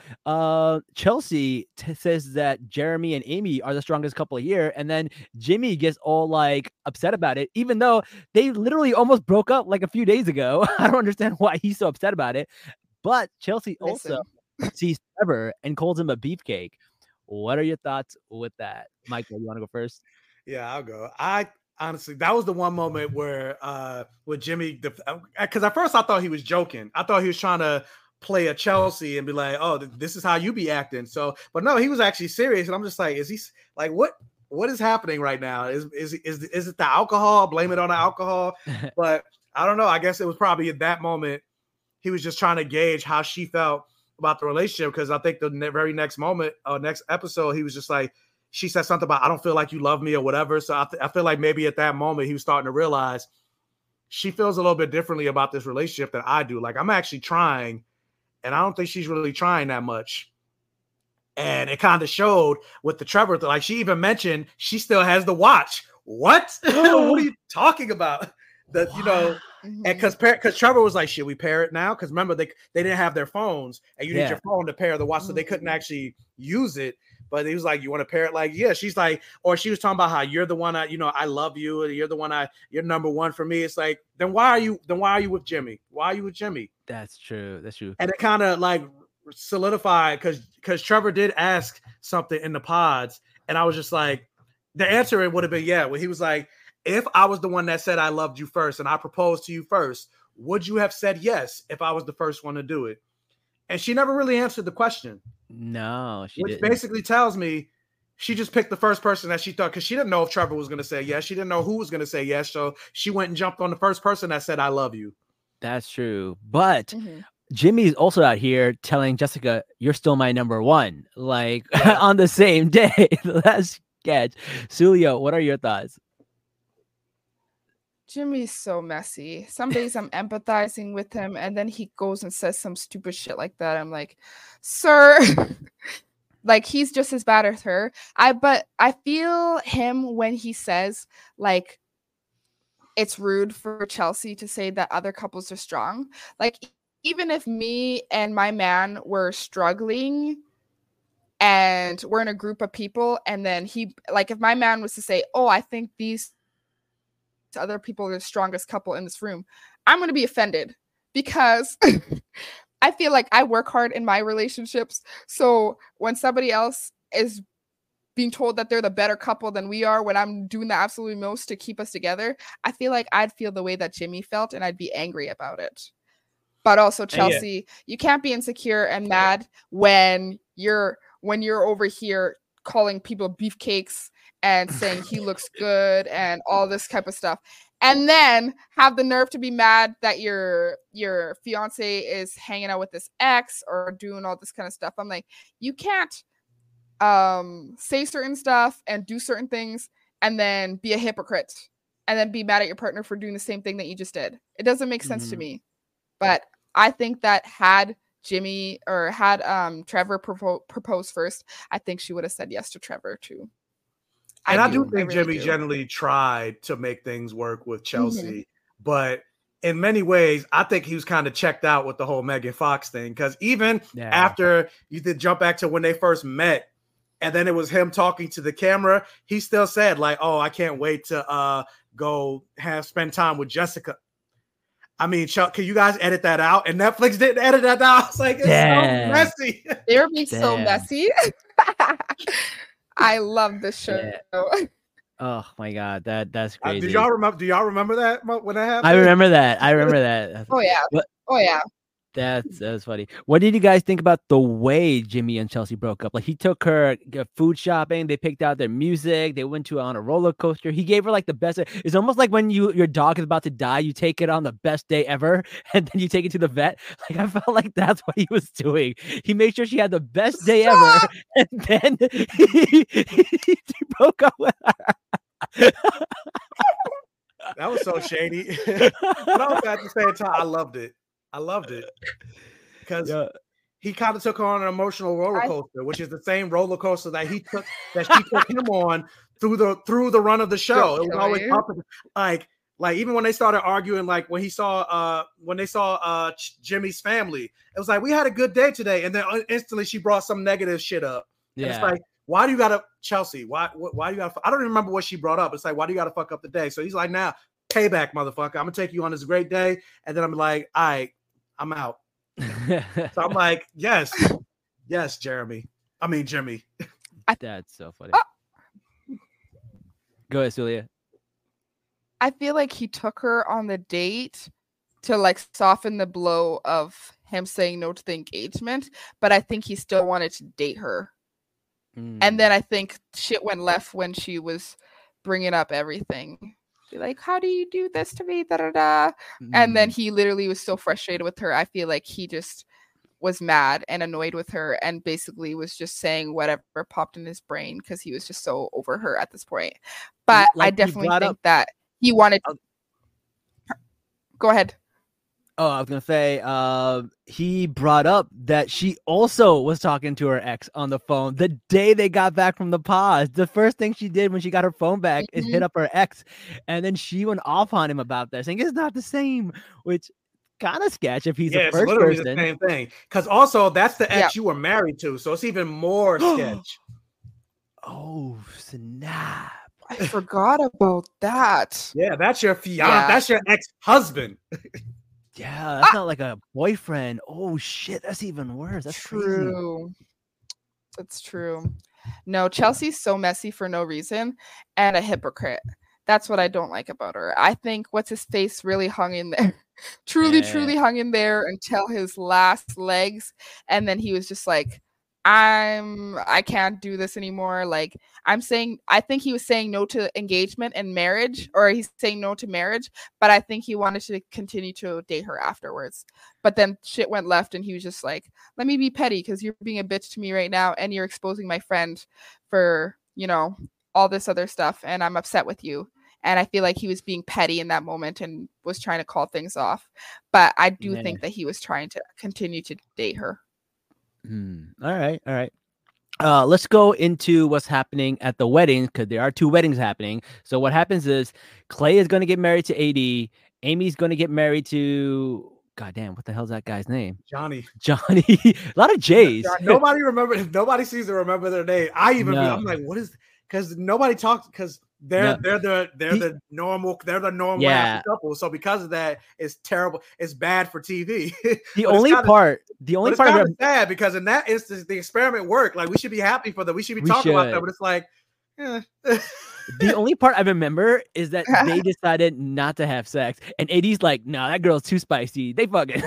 Chelsea says that Jeremy and Amy are the strongest couple here, and then Jimmy gets all like upset about it, even though they literally almost broke up like a few days ago. I don't understand why he's so upset about it. But Chelsea also sees Trevor and calls him a beefcake. What are your thoughts with that, Michael? You want to go first? yeah, I'll go. Honestly, that was the one moment where with Jimmy, because at first I thought he was joking. I thought he was trying to play a Chelsea and be like, "Oh, this is how you be acting." So, but no, he was actually serious, and I'm just like, is he like what is happening right now? Is it the alcohol? Blame it on the alcohol. But I don't know. I guess it was probably at that moment he was just trying to gauge how she felt about the relationship. Because I think the very next moment, next episode, he was just like, she said something about, I don't feel like you love me or whatever. So I feel like maybe at that moment he was starting to realize she feels a little bit differently about this relationship than I do. Like, I'm actually trying, and I don't think she's really trying that much. And it kind of showed with the Trevor. Like, she even mentioned she still has the watch. What? What are you talking about? And because Trevor was like, should we pair it now? Because remember, they didn't have their phones, and you need your phone to pair the watch, so they couldn't actually use it. But he was like, you want to pair it? Like, yeah. She's like, or she was talking about how you're the one I love you, and you're the one you're number one for me. It's like, then why are you with Jimmy? Why are you with Jimmy? That's true. And it kind of like solidified because Trevor did ask something in the pods, and I was just like, the answer would have been yeah. When he was like, if I was the one that said I loved you first and I proposed to you first, would you have said yes if I was the first one to do it? And she never really answered the question. No, she which didn't. basically tells me she just picked the first person that she thought, because she didn't know if Trevor was going to say yes. She didn't know who was going to say yes. So she went and jumped on the first person that said, I love you. That's true. But Jimmy's also out here telling Jessica, you're still my number one, like on the same day. That's sketch. Sulio, what are your thoughts? Jimmy's so messy. Some days I'm empathizing with him, and then he goes and says some stupid shit like that. I'm like, sir, like he's just as bad as her. But I feel him when he says like it's rude for Chelsea to say that other couples are strong. Like even if me and my man were struggling and we're in a group of people, and then he like if my man was to say, "Oh, I think these other people are the strongest couple in this room," I'm going to be offended because I feel like I work hard in my relationships. So when somebody else is being told that they're the better couple than we are, when I'm doing the absolute most to keep us together, I feel like I'd feel the way that Jimmy felt and I'd be angry about it. But also Chelsea, you can't be insecure and mad when you're over here calling people beefcakes and saying he looks good and all this type of stuff, and then have the nerve to be mad that your fiance is hanging out with this ex or doing all this kind of stuff. I'm like, you can't say certain stuff and do certain things and then be a hypocrite and then be mad at your partner for doing the same thing that you just did. It doesn't make sense to me. But I think that had Jimmy or had Trevor proposed first, I think she would have said yes to Trevor too. And I do think Jimmy generally tried to make things work with Chelsea, but in many ways, I think he was kind of checked out with the whole Megan Fox thing. Because even after you did jump back to when they first met, and then it was him talking to the camera, he still said like, "Oh, I can't wait to go spend time with Jessica." I mean, Chuck, can you guys edit that out? And Netflix didn't edit that out. It's like, it's so messy. They're being so messy. I love this show. Yeah. Oh my God, that's crazy. Do y'all remember that when that happened? I remember that. Oh yeah. Oh yeah. That's funny. What did you guys think about the way Jimmy and Chelsea broke up? Like he took her food shopping, they picked out their music, they went on a roller coaster. He gave her like the best. It's almost like when your dog is about to die, you take it on the best day ever, and then you take it to the vet. Like I felt like that's what he was doing. He made sure she had the best day ever, and then he broke up with her. That was so shady. But also at the same time, I loved it because he kind of took her on an emotional roller coaster, which is the same roller coaster that she took him on through the run of the show. It was always up, like even when they started arguing, like when they saw Jimmy's family, it was like, we had a good day today, and then instantly she brought some negative shit up. Yeah, and it's like, why do you gotta, Chelsea? Why do you gotta? I don't even remember what she brought up. It's like, why do you gotta fuck up the day? So he's like, now payback, motherfucker. I'm gonna take you on this great day, and then I'm like, all right, I'm out. So I'm like, yes, Jimmy. That's so funny. Go ahead, Celia. I feel like he took her on the date to like soften the blow of him saying no to the engagement, but I think he still wanted to date her. And then I think shit went left when she was bringing up everything. Like, how do you do this to me? Da, da, da. And then he literally was so frustrated with her. I feel like he just was mad and annoyed with her and basically was just saying whatever popped in his brain because he was just so over her at this point. But like, I definitely think that he wanted to... Go ahead. Oh, I was going to say, he brought up that she also was talking to her ex on the phone the day they got back from the pause. The first thing she did when she got her phone back is hit up her ex. And then she went off on him about that, saying it's not the same, which kind of sketch if he's the first literally person. The same thing. Because also, that's the ex you were married to. So it's even more sketch. Oh, snap. I forgot about that. Yeah, that's your fiance. Yeah. That's your ex-husband. Yeah, that's not like a boyfriend. Oh shit, that's even worse. That's true. Crazy. That's true. No, Chelsea's so messy for no reason and a hypocrite. That's what I don't like about her. I think what's his face really hung in there. Truly hung in there until his last legs. And then he was just like, I can't do this anymore. Like I think he was saying no to engagement and marriage, or he's saying no to marriage, but I think he wanted to continue to date her afterwards. But then shit went left and he was just like, let me be petty because you're being a bitch to me right now and you're exposing my friend for, all this other stuff and I'm upset with you. And I feel like he was being petty in that moment and was trying to call things off. But I do think that he was trying to continue to date her. All right. Let's go into what's happening at the wedding, because there are 2 weddings happening. So what happens is Clay is going to get married to AD. Amy's going to get married to, goddamn, what the hell's that guy's name? Johnny. A lot of J's. Nobody seems to remember their name. I'm like, what is? Because nobody talks. Because they're the normal happy couple. So because of that, it's terrible. It's bad for TV. The only part it's sad, because in that instance the experiment worked. Like, we should be happy for them. We should be talking about that. But it's like, the only part I remember is that they decided not to have sex, and AD's like, "No, that girl's too spicy. They fucking."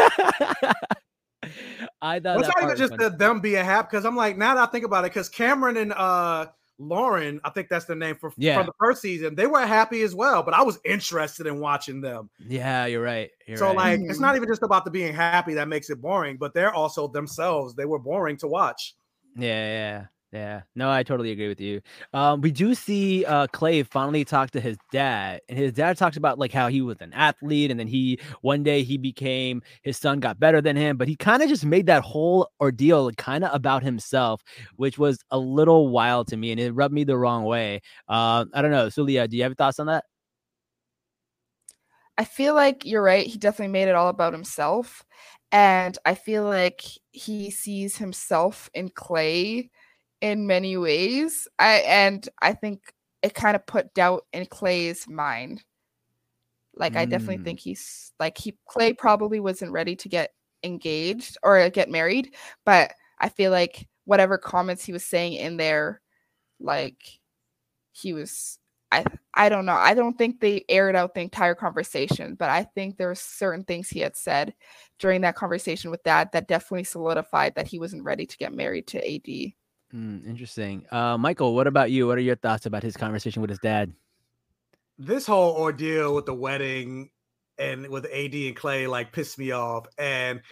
I thought it's not even just them being happy, because I'm like, now that I think about it, because Cameron and Lauren, I think that's the name from the first season, they were happy as well, but I was interested in watching them. Yeah, you're right. Like, it's not even just about the being happy that makes it boring, but they're also themselves. They were boring to watch. Yeah. No, I totally agree with you. We do see Clay finally talk to his dad, and his dad talks about like how he was an athlete, and then one day his son got better than him, but he kind of just made that whole ordeal kind of about himself, which was a little wild to me, and it rubbed me the wrong way. I don't know, Sulia, do you have thoughts on that? I feel like you're right. He definitely made it all about himself, and I feel like he sees himself in Clay in many ways. I think it kind of put doubt in Clay's mind. Like, I definitely think Clay probably wasn't ready to get engaged or get married, but I feel like whatever comments he was saying in there, like, he was, I don't know. I don't think they aired out the entire conversation, but I think there were certain things he had said during that conversation with Dad that definitely solidified that he wasn't ready to get married to AD. Interesting. Michael, what about you? What are your thoughts about his conversation with his dad? This whole ordeal with the wedding and with AD and Clay like pissed me off. And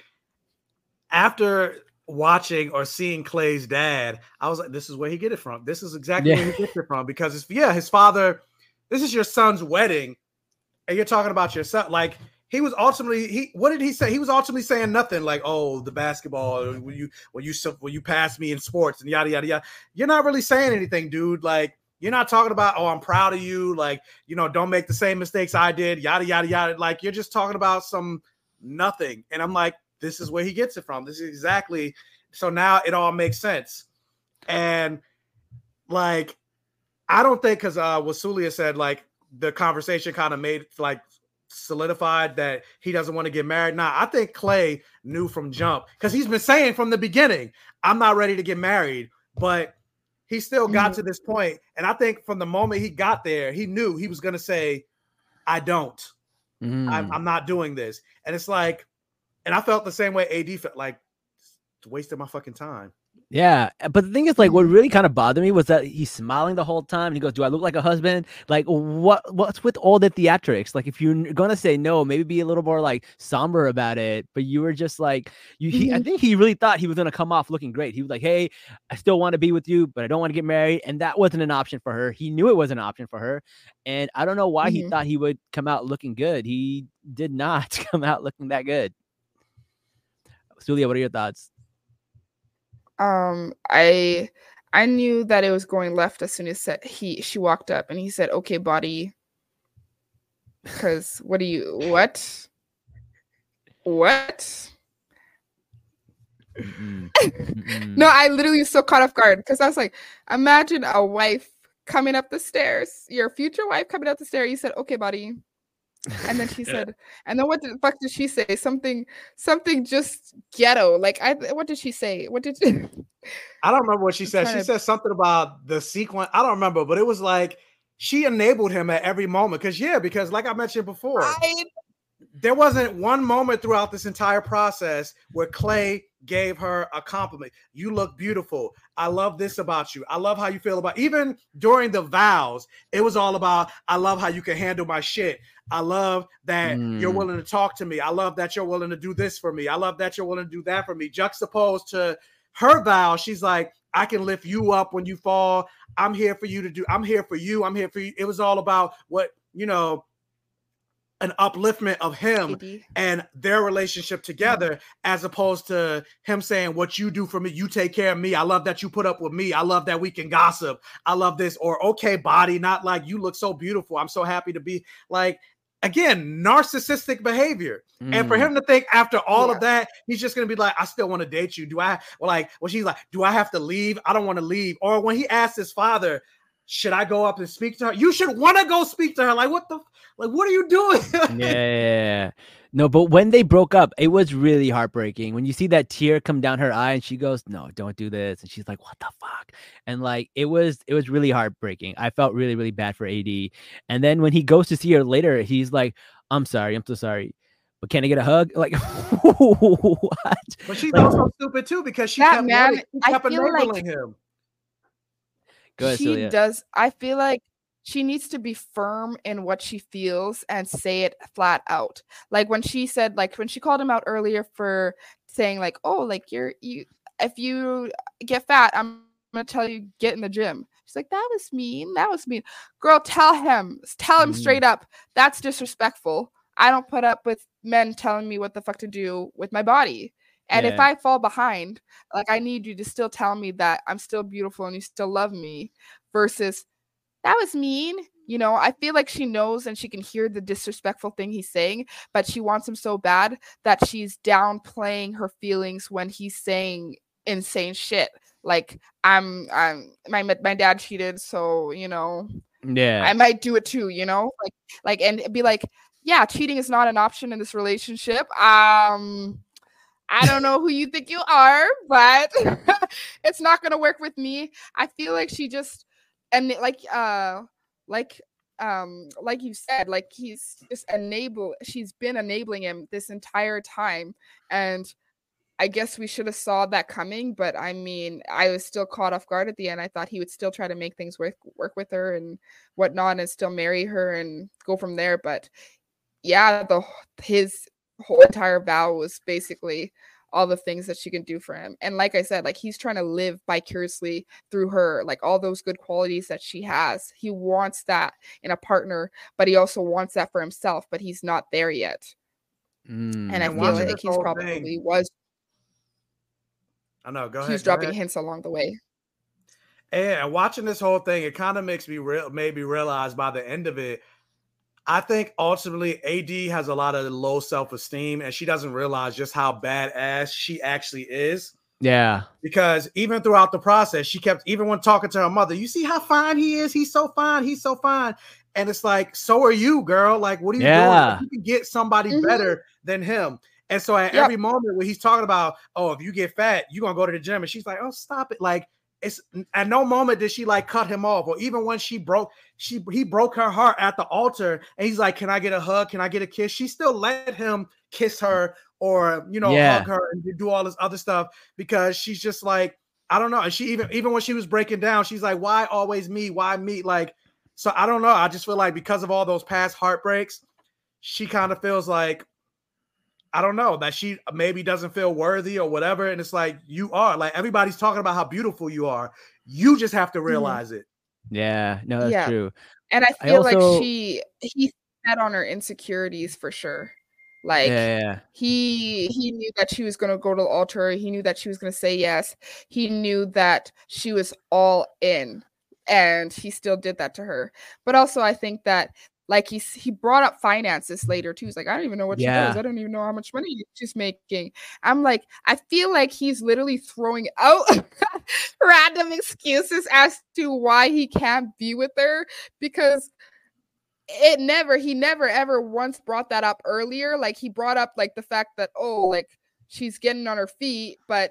after watching or seeing Clay's dad, I was like, this is where he get it from. This is exactly where he gets it from, because his father, this is your son's wedding, and you're talking about your son. Like, he was ultimately, what did he say? He was ultimately saying nothing like, oh, the basketball, when you pass me in sports and yada, yada, yada. You're not really saying anything, dude. Like, you're not talking about, oh, I'm proud of you. Like, don't make the same mistakes I did, yada, yada, yada. Like, you're just talking about some nothing. And I'm like, this is where he gets it from. This is exactly. So now it all makes sense. And like, I don't think, because what Sulia said, like, the conversation kind of made like solidified that he doesn't want to get married. Nah, I think Clay knew from jump, because he's been saying from the beginning, I'm not ready to get married, but he still got to this point. And I think from the moment he got there, he knew he was going to say, I don't, I'm not doing this. And it's like, and I felt the same way AD felt, like, it's wasting my fucking time. Yeah, but the thing is, like, what really kind of bothered me was that he's smiling the whole time. And he goes, "Do I look like a husband?" Like, what's with all the theatrics? Like, if you're gonna say no, maybe be a little more like somber about it. But you were just like, I think he really thought he was gonna come off looking great. He was like, "Hey, I still want to be with you, but I don't want to get married," and that wasn't an option for her. He knew it was an option for her, and I don't know why he thought he would come out looking good. He did not come out looking that good. Sulia, what are your thoughts? I knew that it was going left as soon as she walked up and he said, "Okay, body." Because what? No, I literally was so caught off guard, because I was like, imagine a wife coming up the stairs, your future wife coming up the stairs. You said, "Okay, body." And then she said, and then what the fuck did she say? Something just ghetto. Like, what did she say? What did she... I don't remember what she said. She said something about the sequence. I don't remember, but it was like she enabled him at every moment. Because like I mentioned before, there wasn't one moment throughout this entire process where Clay gave her a compliment. You look beautiful. I love this about you. I love how you feel about, even during the vows, it was all about, I love how you can handle my shit. I love that you're willing to talk to me. I love that you're willing to do this for me. I love that you're willing to do that for me. Juxtaposed to her vow, she's like, I can lift you up when you fall. I'm here for you to do. I'm here for you. I'm here for you. It was all about what, an upliftment of him AD. and their relationship together, as opposed to him saying, what you do for me, you take care of me. I love that you put up with me. I love that we can gossip. I love this. Or, okay, body, not like you look so beautiful. I'm so happy to be like, again, narcissistic behavior. And for him to think after all of that, he's just going to be like, I still want to date you. She's like, do I have to leave? I don't want to leave. Or when he asked his father, should I go up and speak to her? You should want to go speak to her. Like, what are you doing? Yeah. No, but when they broke up, it was really heartbreaking. When you see that tear come down her eye and she goes, no, don't do this. And she's like, what the fuck? And like, it was really heartbreaking. I felt really, really bad for AD. And then when he goes to see her later, he's like, I'm sorry. I'm so sorry. But can I get a hug? Like, what? But she's also stupid too, because she kept enabling him. Go ahead, She Celia. does. I feel like she needs to be firm in what she feels and say it flat out. Like when she said, like when she called him out earlier for saying like, oh, like if you get fat, I'm gonna tell you get in the gym. She's like, that was mean. Girl, tell him straight up. That's disrespectful. I don't put up with men telling me what the fuck to do with my body. And if I fall behind, like I need you to still tell me that I'm still beautiful and you still love me, versus that was mean. I feel like she knows and she can hear the disrespectful thing he's saying, but she wants him so bad that she's downplaying her feelings when he's saying insane shit. Like my dad cheated, so I might do it too. Like and be like, yeah, cheating is not an option in this relationship. I don't know who you think you are, but it's not going to work with me. I feel like she just, and like you said, like she's been enabling him this entire time. And I guess we should have saw that coming, but I mean, I was still caught off guard at the end. I thought he would still try to make things work with her and whatnot and still marry her and go from there. But yeah, his whole entire vow was basically all the things that she can do for him. And like I said, like he's trying to live vicariously through her, like all those good qualities that she has. He wants that in a partner, but he also wants that for himself, but he's not there yet. And I feel like he's probably was. I know. Go ahead. He's dropping hints along the way. And watching this whole thing, it kind of made me realize by the end of it, I think ultimately AD has a lot of low self-esteem and she doesn't realize just how badass she actually is. Yeah. Because even throughout the process, she kept, even when talking to her mother, you see how fine he is? He's so fine. He's so fine. And it's like, so are you, girl. Like, what are you doing? You can get somebody better than him. And so at every moment when he's talking about, oh, if you get fat, you're going to go to the gym. And she's like, oh, stop it. Like, it's at no moment did she like cut him off, or even when he broke her heart at the altar and he's like, can I get a hug? Can I get a kiss? She still let him kiss her or, hug her and do all this other stuff, because she's just like, I don't know. And she even when she was breaking down, she's like, why always me? Why me? Like, so I don't know. I just feel like because of all those past heartbreaks, she kind of feels like, I don't know, that she maybe doesn't feel worthy or whatever. And it's like, you are, like, everybody's talking about how beautiful you are. You just have to realize it. Yeah, no, that's true. And I feel like he fed on her insecurities for sure. Like he knew that she was going to go to the altar. He knew that she was going to say yes. He knew that she was all in, and he still did that to her. But also I think that, like, he brought up finances later too. He's like, I don't even know what she does. I don't even know how much money she's making. I'm like, I feel like he's literally throwing out random excuses as to why he can't be with her, because he never ever once brought that up earlier. Like, he brought up like the fact that, oh, like she's getting on her feet, but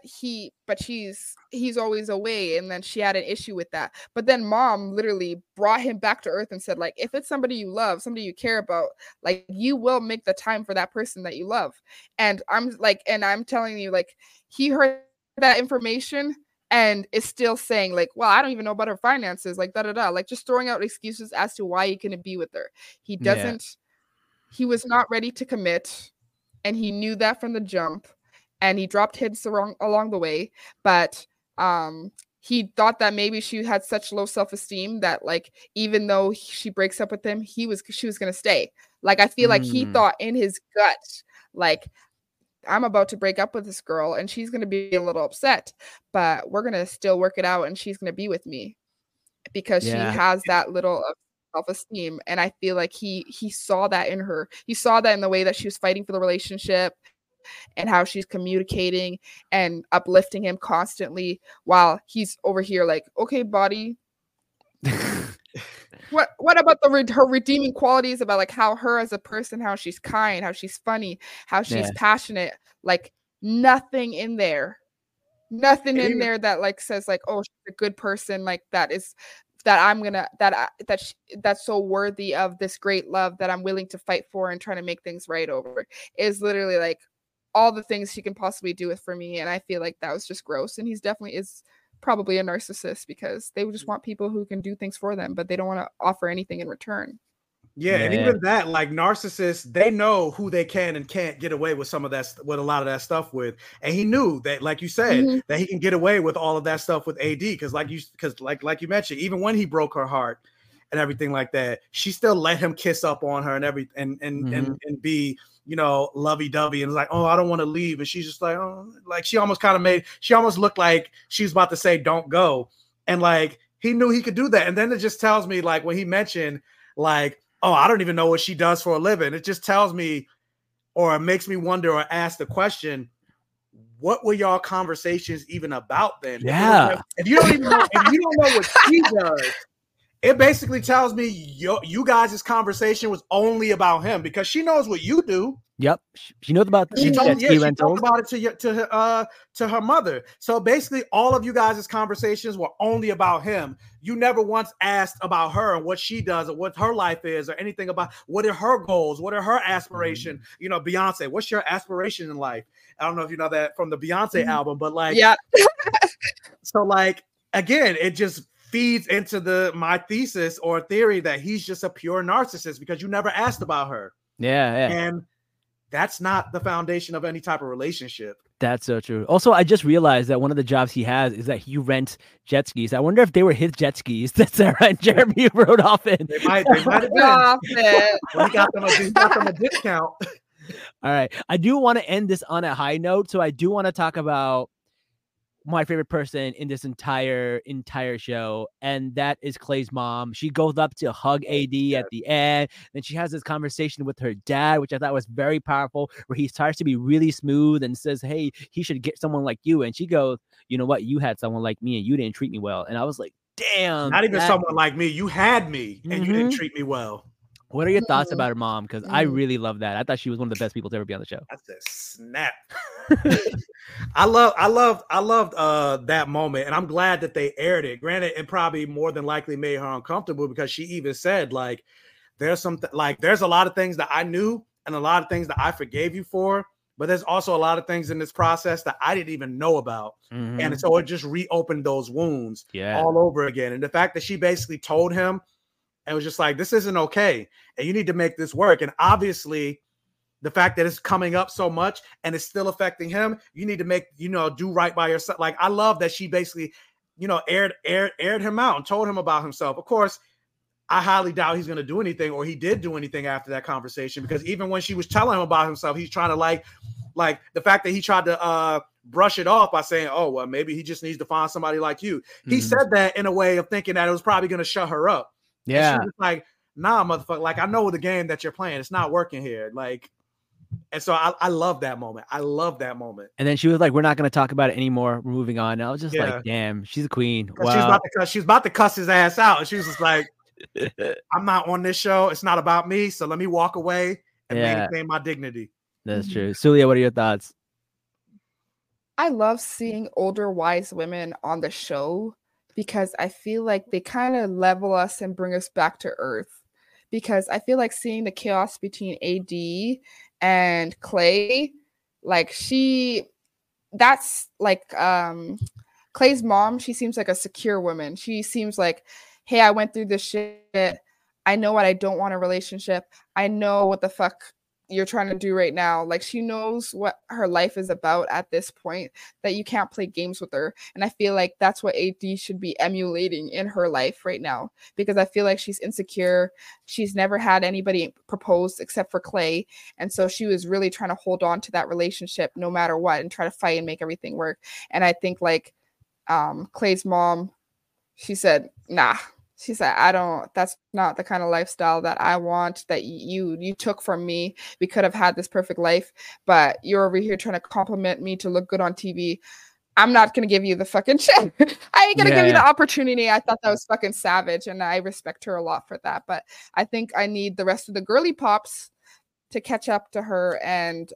he's always away, and then she had an issue with that. But then mom literally brought him back to earth and said, like, if it's somebody you love, somebody you care about, like, you will make the time for that person that you love. And I'm telling you, like, he heard that information and is still saying, like, well, I don't even know about her finances, like, like, just throwing out excuses as to why he couldn't be with her. He was not ready to commit, and he knew that from the jump. And he dropped hints along the way, but he thought that maybe she had such low self-esteem that like even though she breaks up with him, she was gonna stay. Like I feel like he thought in his gut, like I'm about to break up with this girl and she's gonna be a little upset, but we're gonna still work it out and she's gonna be with me because she has that little self-esteem. And I feel like he saw that in her. He saw that in the way that she was fighting for the relationship and how she's communicating and uplifting him constantly while he's over here like, okay, body. What about her redeeming qualities about like how her as a person, how she's kind, how she's funny, how she's passionate, like nothing in there that like says like, oh, she's a good person, like that's so worthy of this great love that I'm willing to fight for and trying to make things right over. Is literally like all the things she can possibly do it for me. And I feel like that was just gross. And he's definitely is probably a narcissist because they just want people who can do things for them, but they don't want to offer anything in return. Yeah, and even that, like narcissists, they know who they can and can't get away with some of that, with a lot of that stuff with. And he knew that, like you said, that he can get away with all of that stuff with AD because like you mentioned, even when he broke her heart and everything like that, she still let him kiss up on her and everything and be, you know, lovey-dovey and like, oh, I don't want to leave. And she's just like, oh, like she almost looked like she was about to say, don't go. And like, he knew he could do that. And then it just tells me like when he mentioned like, oh, I don't even know what she does for a living. It just tells me or it makes me wonder or ask the question, what were y'all conversations even about then? Yeah. If you don't know what she does, it basically tells me you guys' conversation was only about him because she knows what you do. Yep, she knows about she talked about it to her mother. So basically, all of you guys' conversations were only about him. You never once asked about her and what she does or what her life is or anything about what are her goals, what are her aspirations. You know, Beyonce, what's your aspiration in life? I don't know if you know that from the Beyonce album, but like, yeah. So like again, it just feeds into my thesis or theory that he's just a pure narcissist because you never asked about her. Yeah. And that's not the foundation of any type of relationship. That's so true. Also, I just realized that one of the jobs he has is that he rents jet skis. I wonder if they were his jet skis that Sarah and Jeremy rode off in. They might have been. He got them a discount. All right. I do want to end this on a high note. So I do want to talk about my favorite person in this entire show, and that is Clay's mom. She goes up to hug AD at the end, and she has this conversation with her dad, which I thought was very powerful, where he starts to be really smooth and says, hey, he should get someone like you. And she goes, you know what? You had someone like me and you didn't treat me well. And I was like, damn. Not even someone like me. You had me and you didn't treat me well. What are your thoughts about her mom? Because I really love that. I thought she was one of the best people to ever be on the show. That's a snap. I loved that moment, and I'm glad that they aired it. Granted, it probably more than likely made her uncomfortable because she even said like, there's a lot of things that I knew and a lot of things that I forgave you for, but there's also a lot of things in this process that I didn't even know about, and so it just reopened those wounds all over again. And the fact that she basically told him. And was just like, this isn't okay. And you need to make this work. And obviously, the fact that it's coming up so much and it's still affecting him, you need to do right by yourself. Like, I love that she basically, aired him out and told him about himself. Of course, I highly doubt he's going to do anything or he did do anything after that conversation, because even when she was telling him about himself, he's trying to like the fact that he tried to brush it off by saying, oh, well, maybe he just needs to find somebody like you. He said that in a way of thinking that it was probably going to shut her up. Yeah. And she was like, nah, motherfucker. Like, I know the game that you're playing. It's not working here. Like, and so I love that moment. I love that moment. And then she was like, we're not going to talk about it anymore. We're moving on. And I was just like, damn, she's a queen. Wow. She's about to cuss his ass out. And she was just like, I'm not on this show. It's not about me. So let me walk away and maintain my dignity. That's true. Sulia, what are your thoughts? I love seeing older wise women on the show, because I feel like they kind of level us and bring us back to earth. Because I feel like seeing the chaos between AD and Clay, like that's like Clay's mom, she seems like a secure woman. She seems like, hey, I went through this shit. I know what I don't want in a relationship. I know what the fuck you're trying to do right now. Like, she knows what her life is about at this point, that you can't play games with her. And I feel like that's what AD should be emulating in her life right now, because I feel like she's insecure. She's never had anybody propose except for Clay. And so she was really trying to hold on to that relationship no matter what and try to fight and make everything work. And I think like Clay's mom, she said, nah. She said, that's not the kind of lifestyle that I want, that you took from me. We could have had this perfect life, but you're over here trying to compliment me to look good on TV. I'm not going to give you the fucking shit. I ain't going to give you the opportunity. I thought that was fucking savage, and I respect her a lot for that. But I think I need the rest of the girly pops to catch up to her and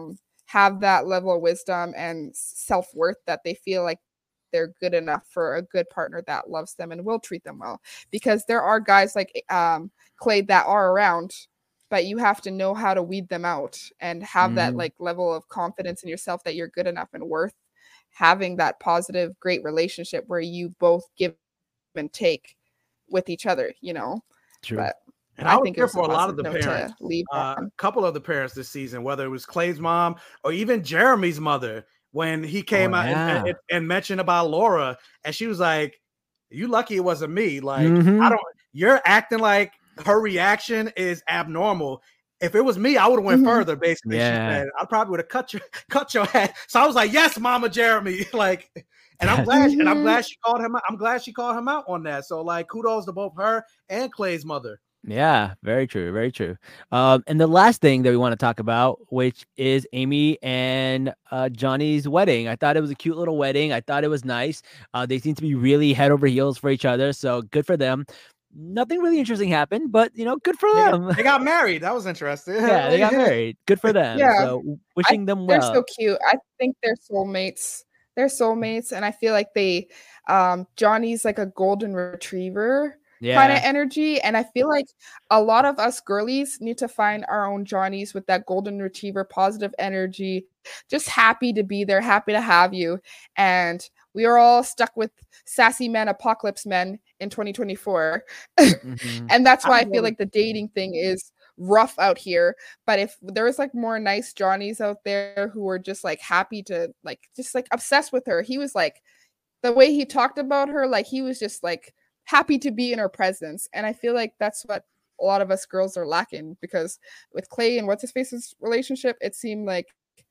have that level of wisdom and self-worth that they feel like they're good enough for a good partner that loves them and will treat them well. Because there are guys like Clay that are around, but you have to know how to weed them out and have that like level of confidence in yourself that you're good enough and worth having that positive, great relationship where you both give and take with each other, you know. True. But and I think for a lot of the parents, a couple of the parents this season, whether it was Clay's mom or even Jeremy's mother, when he came out and mentioned about Laura, and she was like, "You lucky it wasn't me." Like, you're acting like her reaction is abnormal. If it was me, I would have went further. Basically, she said, I probably would have cut your head. So I was like, "Yes, Mama Jeremy." Like, and I'm glad she called him out. I'm glad she called him out on that. So like, kudos to both her and Clay's mother. Yeah, very true, very true. And the last thing that we want to talk about, which is Amy and Johnny's wedding. I thought it was a cute little wedding. I thought it was nice. They seem to be really head over heels for each other, so good for them. Nothing really interesting happened, but you know, good for them. They got married. That was interesting. Yeah, they got married. Good for them. Yeah. So wishing them well. They're so cute. I think they're soulmates. They're soulmates, and I feel like they Johnny's like a golden retriever kind of energy, and I feel like a lot of us girlies need to find our own Johnnies with that golden retriever positive energy, just happy to be there, happy to have you. And we are all stuck with sassy men, apocalypse men in 2024. And that's why I feel like the dating thing is rough out here. But if there was like more nice Johnnies out there who were just like happy to like just like obsessed with her, he was like, the way he talked about her, like he was just like happy to be in her presence. And I feel like that's what a lot of us girls are lacking, because with Clay and what's his face's relationship, it seemed like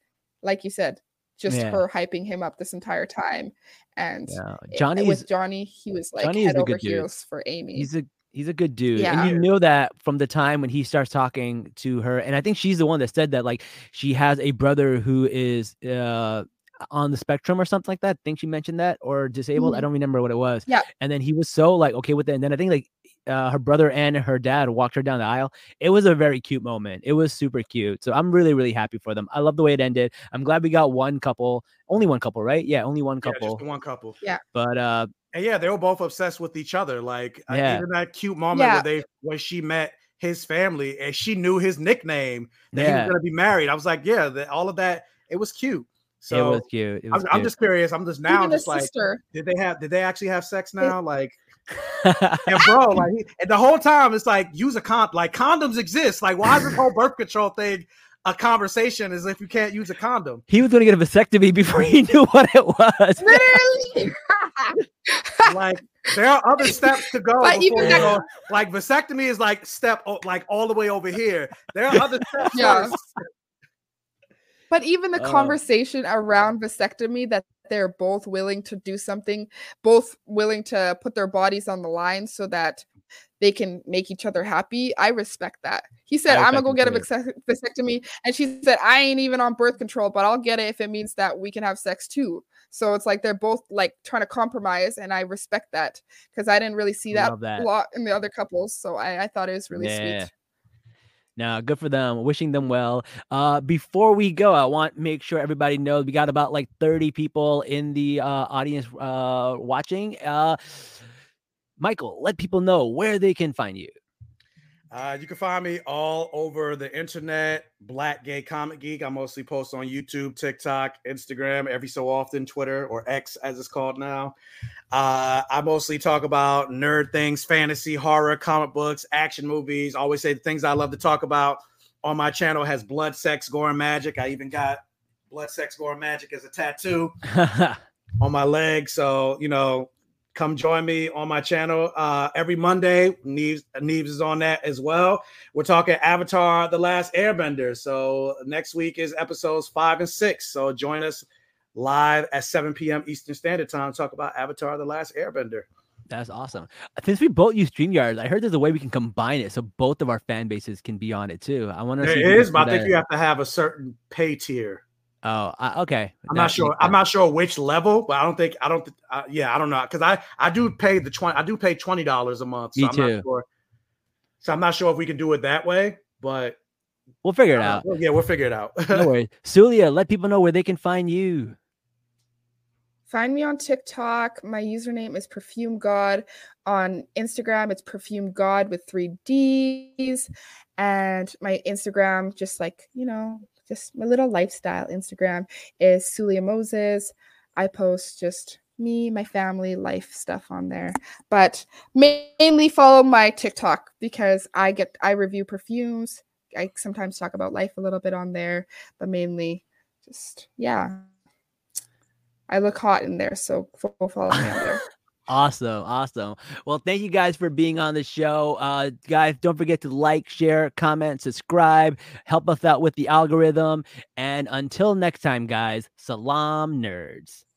you said, just her hyping him up this entire time. And with Johnny, he was like head over heels for Amy. He's a good dude. And you know that from the time when he starts talking to her. And I think she's the one that said that, like, she has a brother who is on the spectrum or something like that. I think she mentioned that, or disabled. I don't remember what it was. Yeah. And then he was so like okay with it. And then I think like her brother and her dad walked her down the aisle. It was a very cute moment. It was super cute. So I'm really, really happy for them. I love the way it ended. I'm glad we got one couple, only one couple, right? Yeah, only one couple. Just one couple. Yeah. But and yeah, they were both obsessed with each other. Like even that cute moment where she met his family and she knew his nickname that he was going to be married. I was like, all of that. It was cute. So it was cute. I'm just curious. I'm just now even just like, sister. did they actually have sex now? Like, and bro, like, and the whole time it's like, use a like condoms exist. Like, why is this whole birth control thing a conversation as if you can't use a condom? He was going to get a vasectomy before he knew what it was. Literally. Like, there are other steps to go. Like vasectomy is like step like all the way over here. There are other steps. First. But even the conversation around vasectomy, that they're both willing to do something, both willing to put their bodies on the line so that they can make each other happy. I respect that. He said, I'm going to go get a vasectomy. And she said, I ain't even on birth control, but I'll get it if it means that we can have sex too. So it's like they're both like trying to compromise. And I respect that, because I didn't really see that a lot in the other couples. So I thought it was really sweet. No, good for them. Wishing them well. Before we go, I want to make sure everybody knows we got about like 30 people in the audience watching. Michael, let people know where they can find you. You can find me all over the internet, Black Gay Comic Geek. I mostly post on YouTube, TikTok, Instagram, every so often, Twitter, or X as it's called now. I mostly talk about nerd things, fantasy, horror, comic books, action movies. I always say the things I love to talk about. on my channel has Blood, Sex, Gore, and Magic. I even got Blood, Sex, Gore, and Magic as a tattoo on my leg. So, you know, come join me on my channel every Monday. Neebs is on that as well. We're talking Avatar: The Last Airbender. So next week is episodes 5 and 6. So join us live at 7 p.m. Eastern Standard Time. Talk about Avatar: The Last Airbender. That's awesome. Since we both use StreamYard, I heard there's a way we can combine it so both of our fan bases can be on it too. I want to see. There is, but I think you have to have a certain pay tier. Oh, okay. I'm not sure. I'm not sure which level, but I don't know, because I do pay $20 a month. So Me too. Not sure. So I'm not sure if we can do it that way, but we'll figure it out. Yeah, we'll figure it out. No worries. Sulia, let people know where they can find you. Find me on TikTok. My username is Perfume God. On Instagram, it's Perfume God with 3 Ds. And my Instagram, just like, you know, just my little lifestyle Instagram is Sulia Moses. I post just me, my family, life stuff on there. But mainly follow my TikTok because I review perfumes. I sometimes talk about life a little bit on there, but mainly just, yeah. I look hot in there, so follow me on there. Awesome. Well, thank you guys for being on the show. Guys, don't forget to like, share, comment, subscribe, help us out with the algorithm. And until next time, guys, Salam nerds.